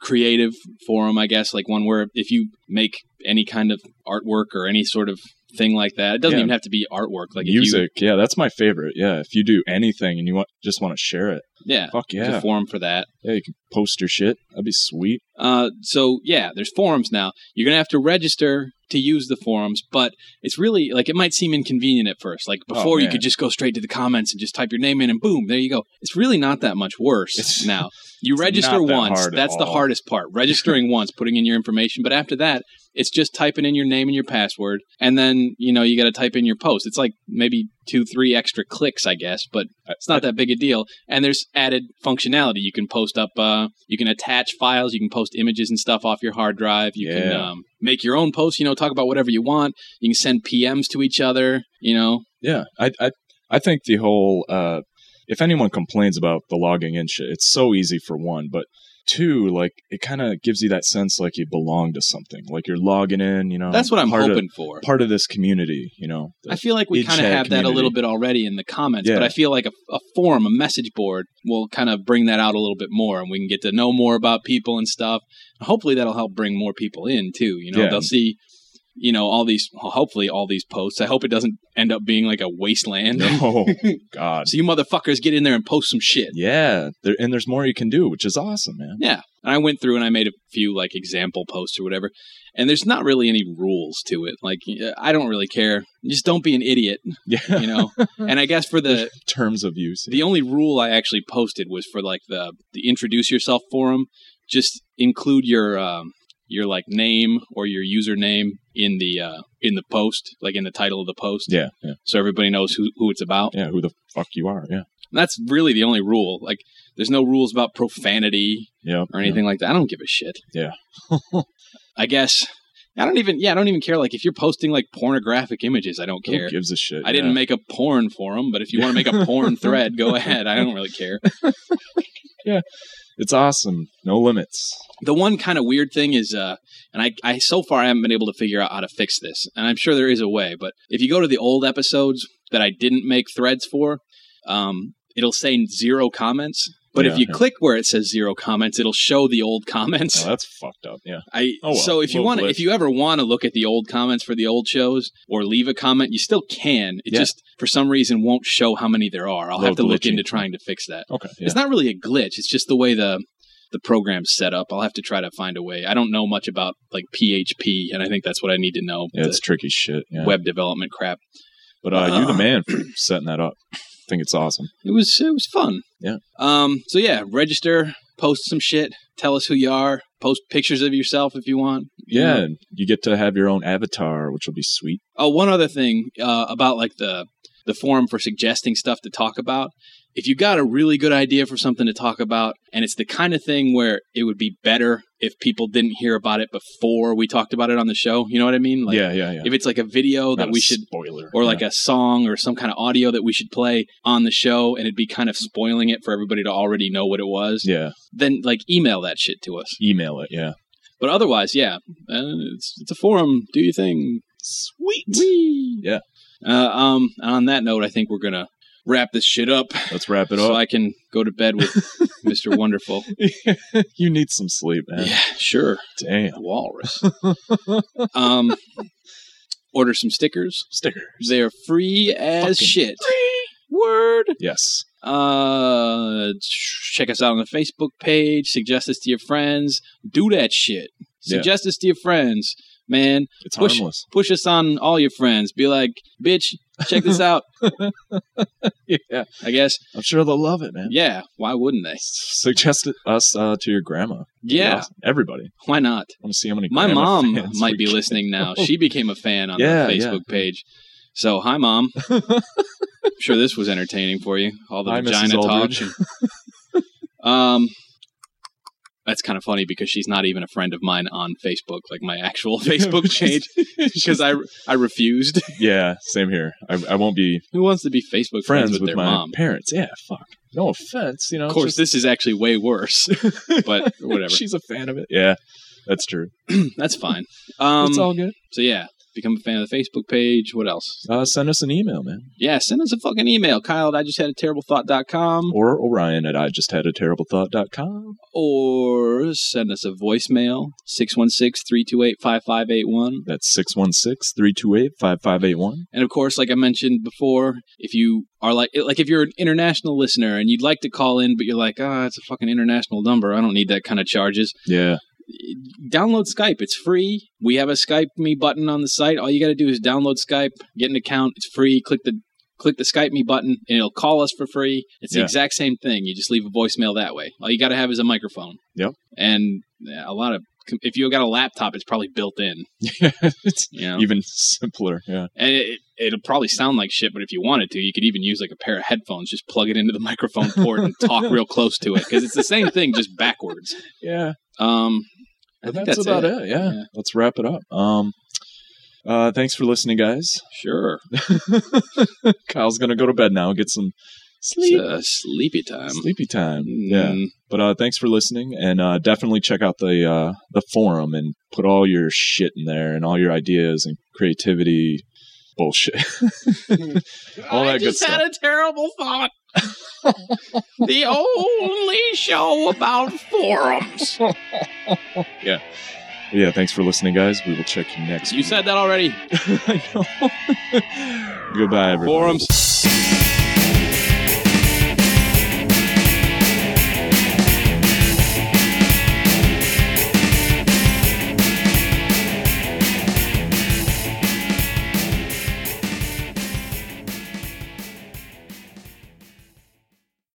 creative forum, I guess, like one where if you make any kind of artwork or any sort of thing like that, it doesn't Yeah. even have to be artwork. Like Music, if you, yeah, that's my favorite. Yeah, if you do anything and you want just want to share it, yeah, fuck there's yeah, a forum for that. yeah, you can post your shit. That'd be sweet. Uh, so yeah, there's forums now. You're gonna have to register to use the forums, but it's really like it might seem inconvenient at first. Like before, you man. could just go straight to the comments and just type your name in, and boom, there you go. It's really not that much worse It's- now. You it's register not that once. hard at That's the all. hardest part. Registering once, putting in your information, but after that, it's just typing in your name and your password, and then you know you got to type in your post. It's like maybe two, three extra clicks, I guess, but it's not that big a deal. And there's added functionality. You can post up, uh, you can attach files, you can post images and stuff off your hard drive. You can Yeah. um, make your own posts. You know, talk about whatever you want. You can send P Ms to each other. You know, Yeah, I I I think the whole uh, if anyone complains about the logging in shit, it's so easy for one, but two, like it kind of gives you that sense like you belong to something, like you're logging in. You know, that's what I'm part hoping of, for. Part of this community, you know. I feel like we id kind of chat have that a community. little bit already in the comments, Yeah. but I feel like a, a forum, a message board will kind of bring that out a little bit more, and we can get to know more about people and stuff. Hopefully that'll help bring more people in too. You know, Yeah. they'll see, you know, all these, well, hopefully all these posts. I hope it doesn't end up being like a wasteland. No, God. So you motherfuckers get in there and post some shit. Yeah, there, and there's more you can do, which is awesome, man. Yeah. And I went through and I made a few like example posts or whatever. And there's not really any rules to it. Like, I don't really care. Just don't be an idiot, Yeah, you know? And I guess for the terms of use. the only rule I actually posted was for like the the introduce yourself forum. Just include your um, your like name or your username in the uh, in the post, like in the title of the post. yeah, yeah, So everybody knows who, who it's about. yeah. Who the fuck you are? Yeah, And that's really the only rule. Like, there's no rules about profanity yeah, or anything like that. I don't give a shit. Yeah. I guess I don't even. Yeah, I don't even care. Like, if you're posting like pornographic images, I don't Yeah. care. Who gives a shit? I didn't yeah. make a porn forum, but if you want to make a porn thread, go ahead. I don't really care. It's awesome. No limits. The one kind of weird thing is, uh, and I, I so far I haven't been able to figure out how to fix this, and I'm sure there is a way, but if you go to the old episodes that I didn't make threads for, um, it'll say zero comments. But Yeah, if you yeah. click where it says zero comments, it'll show the old comments. Oh, that's fucked up. Yeah. I Oh, well, so if you little want to, glitch. if you ever want to look at the old comments for the old shows or leave a comment, you still can. It Yeah. just for some reason won't show how many there are. I'll have to Little look glitchy. into trying to fix that. Okay. Yeah. It's not really a glitch. It's just the way the the program's set up. I'll have to try to find a way. I don't know much about like P H P, and I think that's what I need to know. yeah, the it's tricky shit. Yeah. web development crap. But uh, you're the Uh. man for setting that up. I think it's awesome. It was it was fun. Yeah. Um. So yeah, register, post some shit, tell us who you are, post pictures of yourself if you want. You Yeah, know? and you get to have your own avatar, which will be sweet. Oh, one other thing uh, about like the the forum for suggesting stuff to talk about. If you got a really good idea for something to talk about, and it's the kind of thing where it would be better if people didn't hear about it before we talked about it on the show, you know what I mean? Like, yeah, yeah, yeah. if it's like a video that Not a we should, spoiler, or yeah. like a song or some kind of audio that we should play on the show, and it'd be kind of spoiling it for everybody to already know what it was, yeah, then like email that shit to us. email it. Yeah, But otherwise, yeah, uh, it's it's a forum. Do your thing. sweet. Whee! Yeah. Uh, um. On that note, I think we're gonna wrap this shit up Let's wrap it so up. I can go to bed with Mister Wonderful. You need some sleep, man. Yeah, sure. Damn. Walrus. um. Order some stickers. Stickers. They're free as Fucking shit. Word. Yes. Uh, check us out on the Facebook page. Suggest us to your friends. Do that shit. Yeah. Suggest us to your friends, man. It's Push, harmless. push us on all your friends. Be like, bitch, check this out. Yeah. I guess. I'm sure they'll love it, man. Yeah. Why wouldn't they? Suggest it, us uh, to your grandma. That'd be Yeah. awesome. Everybody. Why not? I want to see how many. My grandma mom fans might we be get. listening now. She became a fan on Yeah, the yeah. Facebook page. So, hi, Mom. I'm sure this was entertaining for you. All the Hi, Missus vagina talk. Aldridge. um, that's kind of funny because she's not even a friend of mine on Facebook, like my actual Facebook page, because I I refused. Yeah, same here. I, I won't be Who wants to be Facebook friends, friends with, with, their my mom? parents. Yeah, fuck. No offense, you know. Of course, just- this is actually way worse, but whatever. She's a fan of it. Yeah, that's true. That's fine. Um, it's all good. so yeah, become a fan of the Facebook page. What else? Uh, send us an email, man. Yeah, send us a fucking email. Kyle at I just had a terrible thought dot com Or Orion at I just had a terrible thought dot com. or us, send us a voicemail, six one six, three two eight, five five eight one. That's six one six, three two eight, five five eight one. And of course, like I mentioned before, if you are like, like if you're an international listener and you'd like to call in, but you're like, ah, oh, it's a fucking international number. I don't need that kind of charges. Yeah. Download Skype. It's free. We have a Skype Me button on the site. All you got to do is download Skype, get an account. It's free. Click the click the Skype Me button, and it'll call us for free. It's the Yeah. exact same thing. You just leave a voicemail that way. All you got to have is a microphone. Yep. And a lot of if you got a laptop, it's probably built in. Yeah, it's You know? even simpler. Yeah. And it, it'll probably sound like shit, but if you wanted to, you could even use like a pair of headphones, just plug it into the microphone port and talk real close to it, because it's the same thing, just backwards. Yeah. Um, I But think that's, that's about it. it. Yeah. Yeah. Let's wrap it up. Um, uh, thanks for listening, guys. Sure. Kyle's gonna go to bed now. Get some sleep. It's, uh, sleepy time. Sleepy time. Yeah. Mm. But uh, thanks for listening, and uh, definitely check out the uh, the forum and put all your shit in there and all your ideas and creativity bullshit. all that I good just stuff. had a terrible thought. The only show about forums. Yeah. Yeah. Thanks for listening, guys. We will check you next. You week. said that already. I know. Goodbye, everybody. Forums.